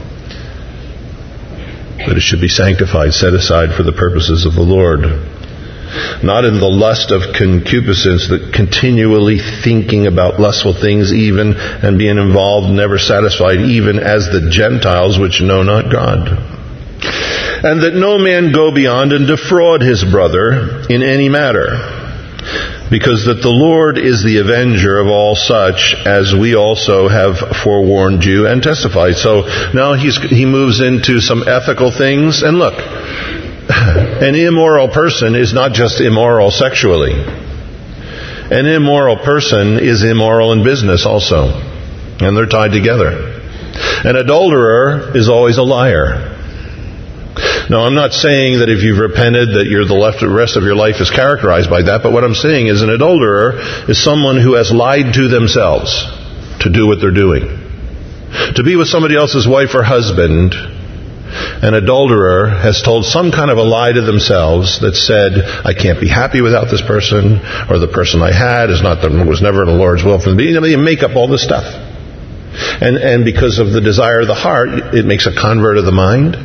But it should be sanctified, set aside for the purposes of the Lord. Not in the lust of concupiscence, that continually thinking about lustful things even, and being involved, never satisfied, even as the Gentiles which know not God. And that no man go beyond and defraud his brother in any matter, because that the Lord is the avenger of all such, as we also have forewarned you and testified. So now he's, he moves into some ethical things. And look, an immoral person is not just immoral sexually. An immoral person is immoral in business also. And they're tied together. An adulterer is always a liar. Now, I'm not saying that if you've repented that you're the left, the rest of your life is characterized by that, but what I'm saying is an adulterer is someone who has lied to themselves to do what they're doing. To be with somebody else's wife or husband, an adulterer has told some kind of a lie to themselves that said, I can't be happy without this person, or the person I had is not the, was never in the Lord's will for me. You know, you make up all this stuff. And, and because of the desire of the heart, it makes a convert of the mind.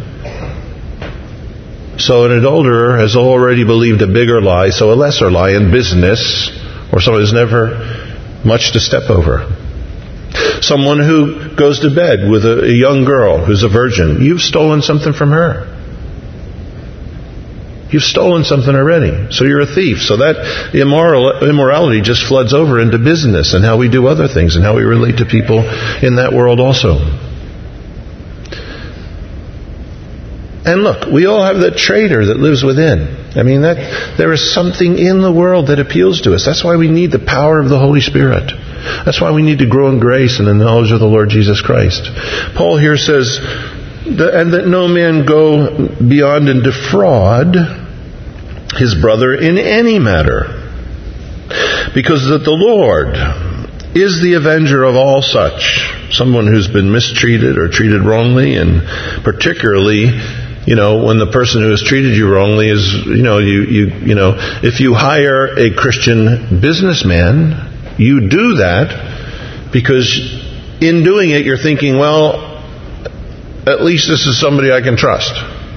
So an adulterer has already believed a bigger lie, so a lesser lie in business, or someone who's never much to step over. Someone who goes to bed with a, a young girl who's a virgin, you've stolen something from her. You've stolen something already, so you're a thief. So that immoral, immorality just floods over into business and how we do other things and how we relate to people in that world also. And look, we all have that traitor that lives within. I mean, that there is something in the world that appeals to us. That's why we need the power of the Holy Spirit. That's why we need to grow in grace and in the knowledge of the Lord Jesus Christ. Paul here says, and that no man go beyond and defraud his brother in any matter, because that the Lord is the avenger of all such. Someone who's been mistreated or treated wrongly, and particularly, you know, when the person who has treated you wrongly is, you know, you, you, you know, if you hire a Christian businessman, you do that because in doing it, you're thinking, well, at least this is somebody I can trust.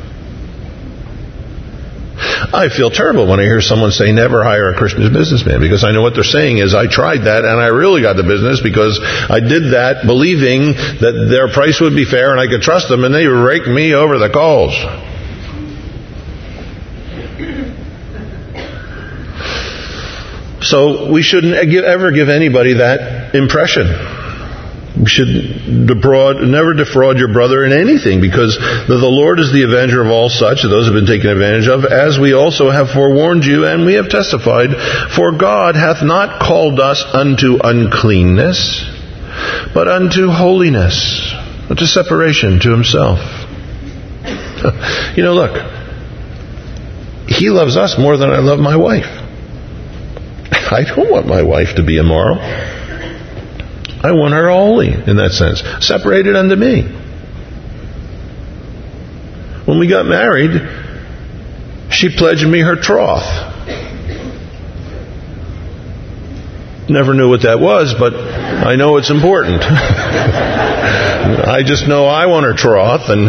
I feel terrible when I hear someone say never hire a Christian businessman, because I know what they're saying is I tried that and I really got the business because I did that believing that their price would be fair and I could trust them, and they raked me over the coals. So we shouldn't ever give anybody that impression. We should defraud, never defraud your brother in anything, because the Lord is the avenger of all such, those have been taken advantage of, as we also have forewarned you, and we have testified. For God hath not called us unto uncleanness, but unto holiness, unto separation to himself. You know, look, he loves us more than I love my wife. I don't want my wife to be immoral. I want her holy, in that sense, separated unto me. When we got married, she pledged me her troth. Never knew what that was, but I know it's important. I just know I want her troth, and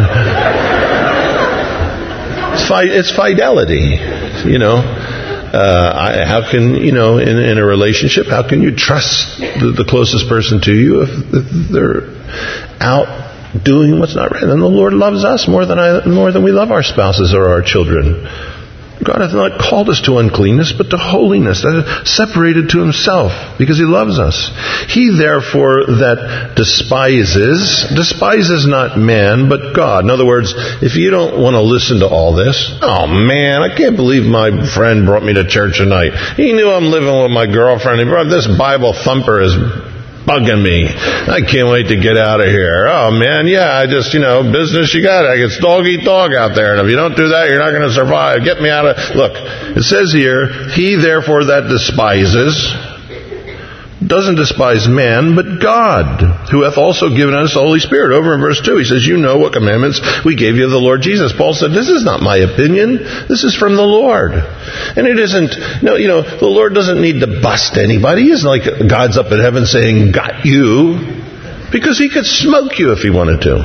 it's fidelity, you know. Uh, I, how can, you know, in, in a relationship, how can you trust the, the closest person to you if, if they're out doing what's not right? And the Lord loves us more than I, more than we love our spouses or our children. God hath not called us to uncleanness, but to holiness, separated to himself, because he loves us. He therefore that despises, despises not man, but God. In other words, if you don't want to listen to all this, oh man, I can't believe my friend brought me to church tonight. He knew I'm living with my girlfriend. He brought this Bible thumper is bugging me. I can't wait to get out of here. Oh man, yeah, I just, you know, business you got. It's dog eat dog out there. And if you don't do that, you're not going to survive. Get me out of... Look, it says here, he therefore that despises doesn't despise man, but God, who hath also given us the Holy Spirit. Over in verse two, he says, you know what commandments we gave you of the Lord Jesus. Paul said, this is not my opinion. This is from the Lord. And it isn't, no, you know, the Lord doesn't need to bust anybody. He isn't like God's up in heaven saying, got you. Because he could smoke you if he wanted to.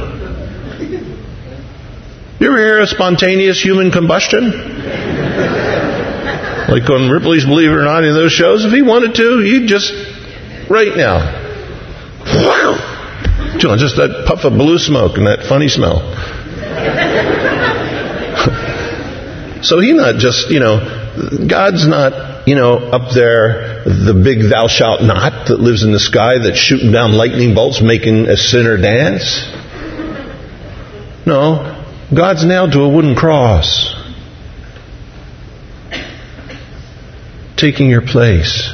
You ever hear of spontaneous human combustion? Like on Ripley's Believe It or Not, in those shows, if he wanted to, he'd just, right now, just that puff of blue smoke and that funny smell. So he not just, you know, God's not, you know, up there, the big thou shalt not that lives in the sky that's shooting down lightning bolts, making a sinner dance. No, God's nailed to a wooden cross, taking your place,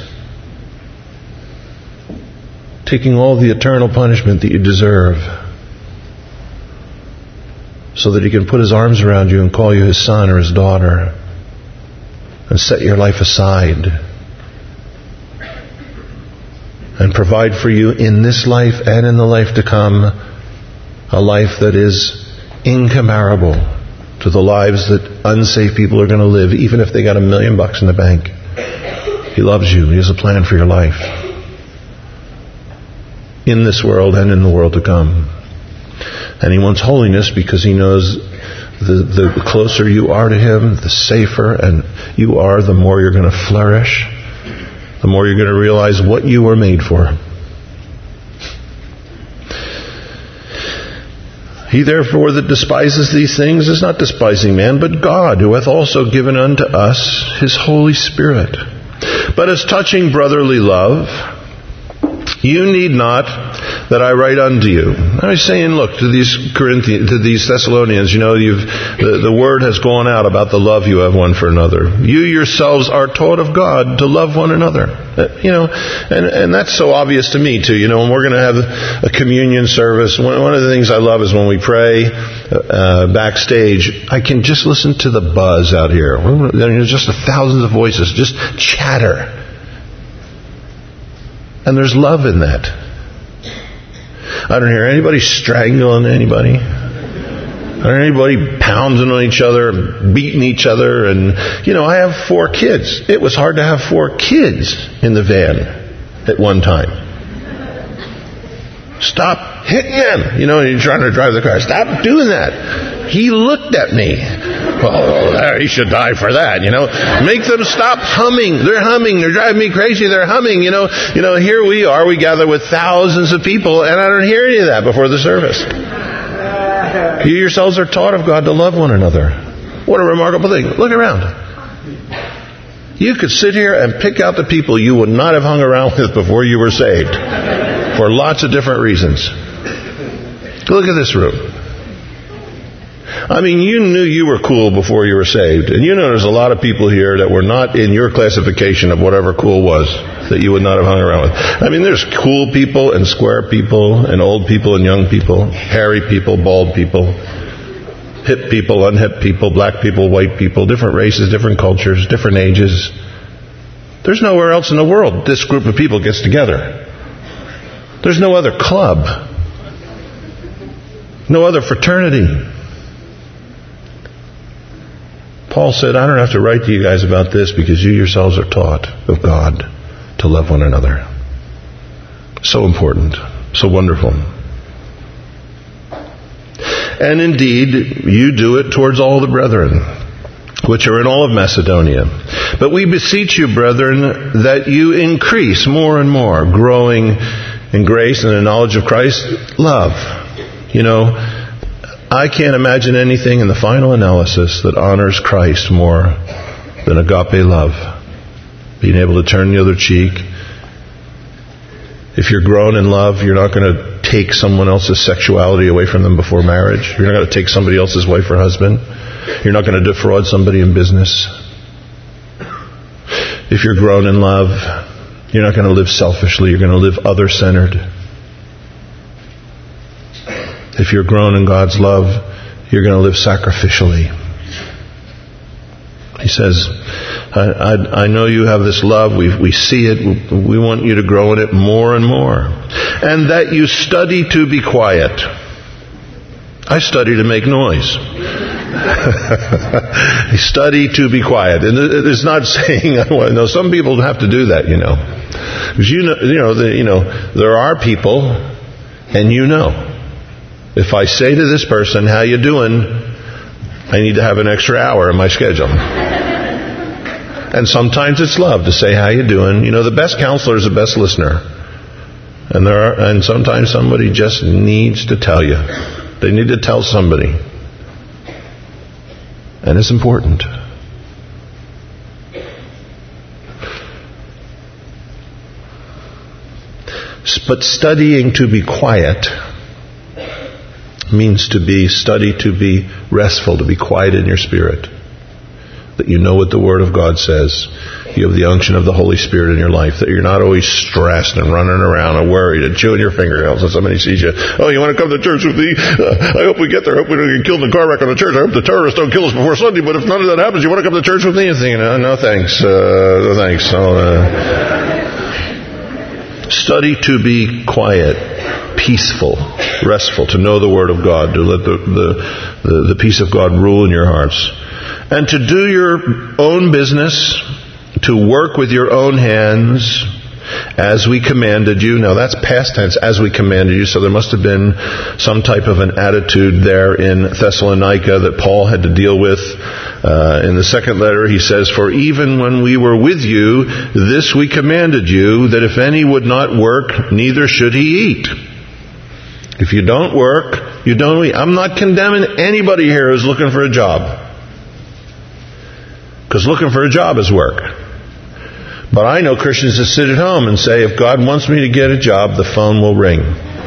taking all the eternal punishment that you deserve, so that he can put his arms around you and call you his son or his daughter and set your life aside and provide for you in this life and in the life to come a life that is incomparable to the lives that unsaved people are going to live, even if they got a million bucks in the bank. He loves you. He has a plan for your life in this world and in the world to come. And he wants holiness because he knows the, the closer you are to him, the safer and you are, the more you're going to flourish, the more you're going to realize what you were made for. He therefore that despises these things is not despising man, but God, who hath also given unto us his Holy Spirit. But as touching brotherly love, you need not that I write unto you. I was saying, look, to these Corinthians, to these Thessalonians, you know, you've the, the word has gone out about the love you have one for another. You yourselves are taught of God to love one another. Uh, you know, and, and that's so obvious to me too. You know, when we're going to have a communion service, one, one of the things I love is when we pray uh, backstage, I can just listen to the buzz out here. There's just the thousands of voices, just chatter. And there's love in that. I don't hear anybody strangling anybody. I don't hear anybody pounding on each other, beating each other. And, you know, I have four kids. It was hard to have four kids in the van at one time. Stop hitting him. You know, you're trying to drive the car. Stop doing that. He looked at me. Oh, he should die for that, you know. Make them stop humming. They're humming. They're driving me crazy. They're humming, you know. You know, here we are. We gather with thousands of people, and I don't hear any of that before the service. You yourselves are taught of God to love one another. What a remarkable thing. Look around. You could sit here and pick out the people you would not have hung around with before you were saved, for lots of different reasons. Look at this room. I mean, you knew you were cool before you were saved. And you know there's a lot of people here that were not in your classification of whatever cool was, that you would not have hung around with. I mean, there's cool people and square people and old people and young people, hairy people, bald people, hip people, unhip people, black people, white people, different races, different cultures, different ages. There's nowhere else in the world this group of people gets together. There's no other club. No other fraternity. Paul said, I don't have to write to you guys about this because you yourselves are taught of God to love one another. So important. So wonderful. And indeed, you do it towards all the brethren, which are in all of Macedonia. But we beseech you, brethren, that you increase more and more, growing in grace and in knowledge of Christ, love. You know, I can't imagine anything in the final analysis that honors Christ more than agape love. Being able to turn the other cheek. If you're grown in love, you're not going to take someone else's sexuality away from them before marriage. You're not going to take somebody else's wife or husband. You're not going to defraud somebody in business. If you're grown in love, you're not going to live selfishly. You're going to live other-centered. If you're grown in God's love, you're going to live sacrificially. He says, I, I, I know you have this love. We, we see it. We want you to grow in it more and more. And that you study to be quiet. I study to make noise. Study to be quiet. And it's not saying, I want to know. Some people have to do that, you know. Because you know, you know, the, you know, there are people, and you know, if I say to this person, how you doing? I need to have an extra hour in my schedule. And sometimes it's love to say, how you doing? You know, the best counselor is the best listener. And there are, and sometimes somebody just needs to tell you. They need to tell somebody. And it's important. But studying to be quiet means to be, study to be restful, to be quiet in your spirit. That you know what the Word of God says. You have the unction of the Holy Spirit in your life. That you're not always stressed and running around and worried and chewing your fingernails and somebody sees you. Oh, you want to come to church with me? Uh, I hope we get there. I hope we don't get killed in a car wreck on the church. I hope the terrorists don't kill us before Sunday. But if none of that happens, you want to come to church with me? You're thinking, oh, no thanks. Uh, no thanks. I'll, uh... Study to be quiet, peaceful, restful, to know the Word of God, to let the, the, the, the peace of God rule in your hearts. And to do your own business, to work with your own hands, as we commanded you. Now that's past tense, as we commanded you, so there must have been some type of an attitude there in Thessalonica that Paul had to deal with. Uh, in the second letter he says, for even when we were with you, this we commanded you, that if any would not work, neither should he eat. If you don't work, you don't eat. I'm not condemning anybody here who's looking for a job. Because looking for a job is work. But I know Christians that sit at home and say, if God wants me to get a job, the phone will ring.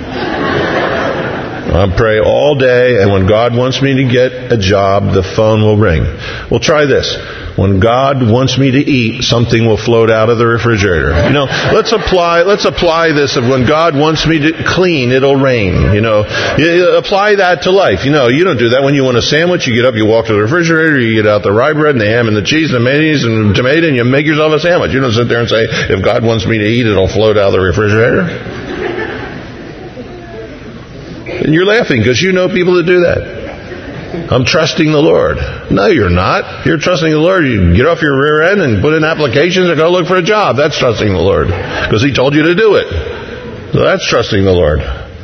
I pray all day, and when God wants me to get a job, the phone will ring. Well, try this. When God wants me to eat, something will float out of the refrigerator. You know, let's apply let's apply this of when God wants me to clean, it'll rain. You know, you apply that to life. You know, you don't do that when you want a sandwich. You get up, you walk to the refrigerator, you get out the rye bread and the ham and the cheese and the mayonnaise and tomato, and you make yourself a sandwich. You don't sit there and say, if God wants me to eat, it'll float out of the refrigerator. And you're laughing because you know people that do that. I'm trusting the Lord. No, you're not. If you're trusting the Lord, you get off your rear end and put in applications and go look for a job. That's trusting the Lord. Because He told you to do it. So that's trusting the Lord.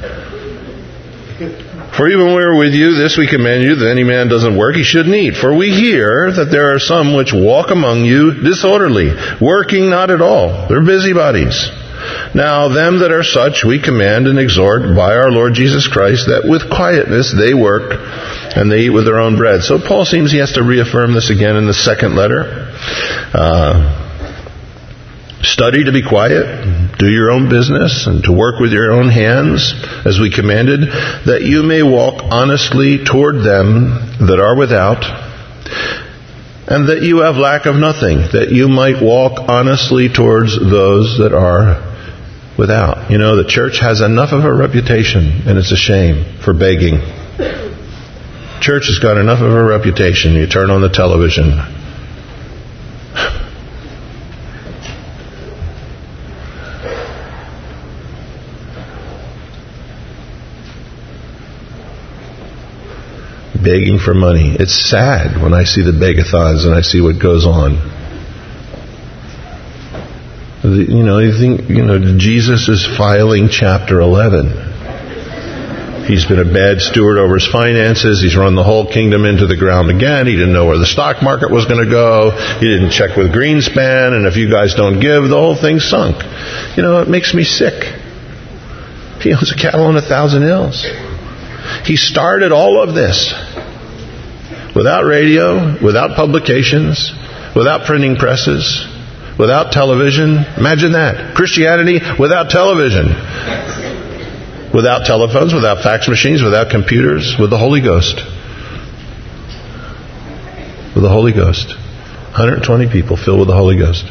For even when we were with you, this we command you, that any man doesn't work, he shouldn't eat. For we hear that there are some which walk among you disorderly, working not at all. They're busybodies. Now them that are such we command and exhort by our Lord Jesus Christ, that with quietness they work and they eat with their own bread. So Paul seems he has to reaffirm this again in the second letter. Uh, study to be quiet, do your own business, and to work with your own hands, as we commanded, that you may walk honestly toward them that are without, and that you have lack of nothing, that you might walk honestly towards those that are without. You know, the church has enough of a reputation, and it's a shame, for begging. Church has got enough of a reputation. You turn on the television. Begging for money. It's sad when I see the begathons and I see what goes on. You know, you think, you know, Jesus is filing chapter eleven. He's been a bad steward over his finances. He's run the whole kingdom into the ground again. He didn't know where the stock market was going to go. He didn't check with Greenspan. And if you guys don't give, the whole thing sunk. You know, it makes me sick. He owns a cattle on a thousand hills. He started all of this without radio, without publications, without printing presses, without television. Imagine that. Christianity without television. Without telephones, without fax machines, without computers, with the Holy Ghost. With the Holy Ghost. one hundred twenty people filled with the Holy Ghost.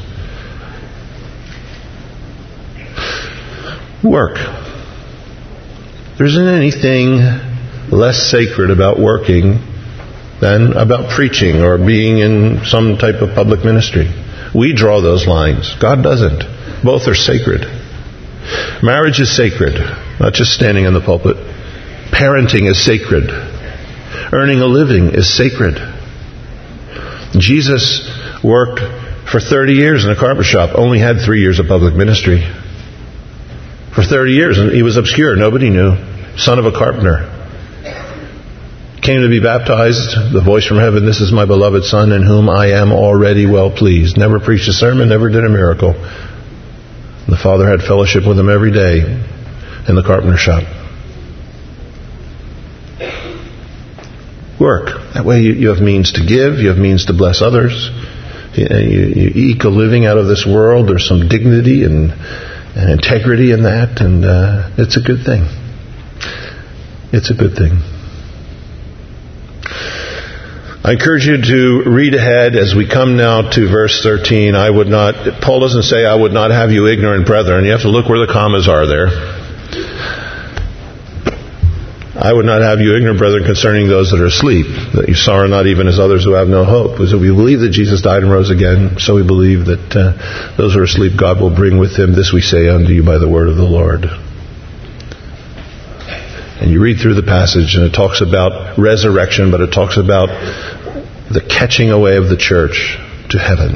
Work. There isn't anything less sacred about working than about preaching or being in some type of public ministry. We draw those lines. God doesn't. Both are sacred. Marriage is sacred, not just standing in the pulpit. Parenting is sacred. Earning a living is sacred. Jesus worked for thirty years in a carpet shop, only had three years of public ministry. For thirty years, and he was obscure. Nobody knew. Son of a carpenter. Came to be baptized. The voice from heaven, "This is my beloved Son, in whom I am already well pleased." Never preached a sermon, never did a miracle. The Father had fellowship with him every day in the carpenter shop. Work. That way you, you have means to give, you have means to bless others. You, you, you eke a living out of this world. There's some dignity and, and integrity in that, and uh, it's a good thing. It's a good thing. I encourage you to read ahead as we come now to verse thirteen. I would not, Paul doesn't say, "I would not have you ignorant, brethren." You have to look where the commas are there. "I would not have you ignorant, brethren, concerning those that are asleep, that you sorrow not even as others who have no hope." Because if we believe that Jesus died and rose again, so we believe that uh, those who are asleep God will bring with him. This we say unto you by the word of the Lord. And you read through the passage, and it talks about resurrection, but it talks about the catching away of the church to heaven.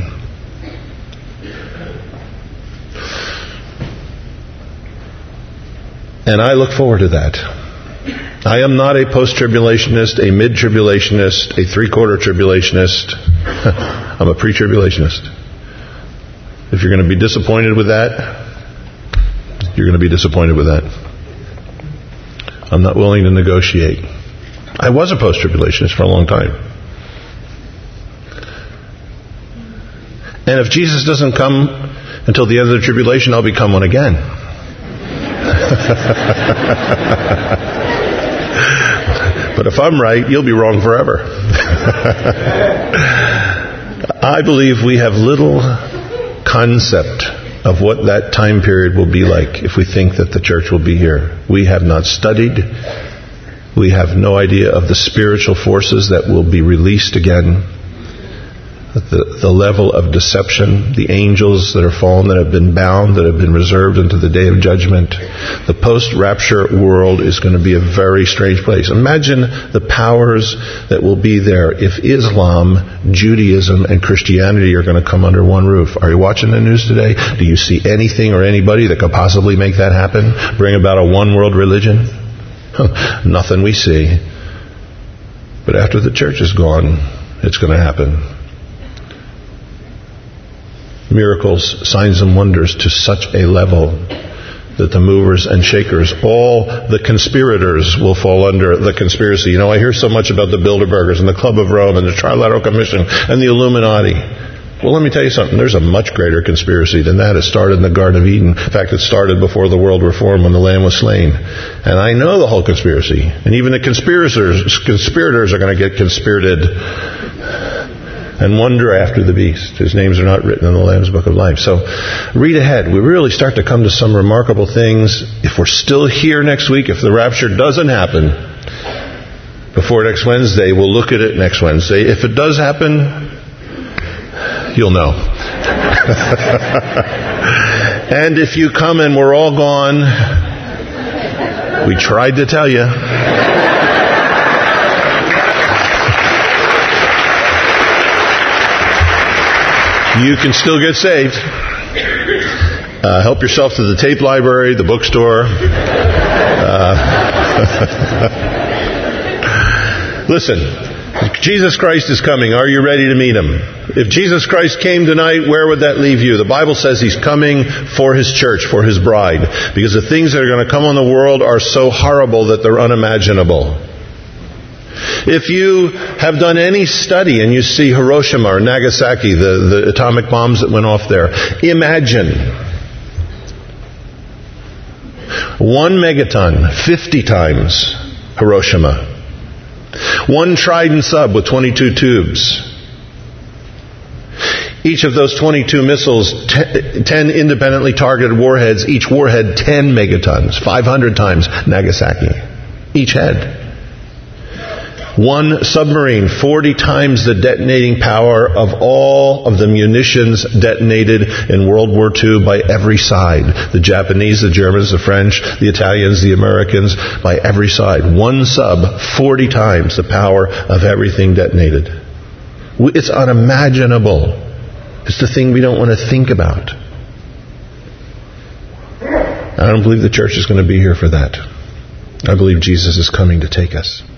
And I look forward to that. I am not a post-tribulationist, a mid-tribulationist, a three-quarter tribulationist. I'm a pre-tribulationist. If you're going to be disappointed with that, you're going to be disappointed with that. I'm not willing to negotiate. I was a post-tribulationist for a long time. And if Jesus doesn't come until the end of the tribulation, I'll become one again. But if I'm right, you'll be wrong forever. I believe we have little concept of what that time period will be like if we think that the church will be here. We have not studied. We have no idea of the spiritual forces that will be released again. The, the level of deception, the angels that are fallen, that have been bound, that have been reserved unto the day of judgment. The post-rapture world is going to be a very strange place. Imagine the powers that will be there if Islam, Judaism, and Christianity are going to come under one roof. Are you watching the news today? Do you see anything or anybody that could possibly make that happen? Bring about a one-world religion? Nothing we see. But after the church is gone, it's going to happen. Miracles, signs and wonders to such a level that the movers and shakers, all the conspirators will fall under the conspiracy. You know, I hear so much about the Bilderbergers and the Club of Rome and the Trilateral Commission and the Illuminati. Well, let me tell you something. There's a much greater conspiracy than that. It started in the Garden of Eden. In fact, it started before the world reformed when the Lamb was slain. And I know the whole conspiracy. And even the conspirators, conspirators are going to get conspirated and wonder after the beast, whose names are not written in the Lamb's Book of Life. So read ahead. We really start to come to some remarkable things. If we're still here next week, if the rapture doesn't happen before next Wednesday, we'll look at it next Wednesday. If it does happen, you'll know. And if you come and we're all gone, we tried to tell you. You can still get saved. Uh, help yourself to the tape library, the bookstore. Uh, listen, Jesus Christ is coming. Are you ready to meet him? If Jesus Christ came tonight, where would that leave you? The Bible says he's coming for his church, for his bride. Because the things that are going to come on the world are so horrible that they're unimaginable. If you have done any study and you see Hiroshima or Nagasaki, the, the atomic bombs that went off there, imagine one megaton, fifty times Hiroshima. One Trident sub with twenty-two tubes. Each of those twenty-two missiles, ten independently targeted warheads, each warhead ten megatons, five hundred times Nagasaki. Each head. One submarine, forty times the detonating power of all of the munitions detonated in World War Two by every side. The Japanese, the Germans, the French, the Italians, the Americans, by every side. One sub, forty times the power of everything detonated. It's unimaginable. It's the thing we don't want to think about. I don't believe the church is going to be here for that. I believe Jesus is coming to take us.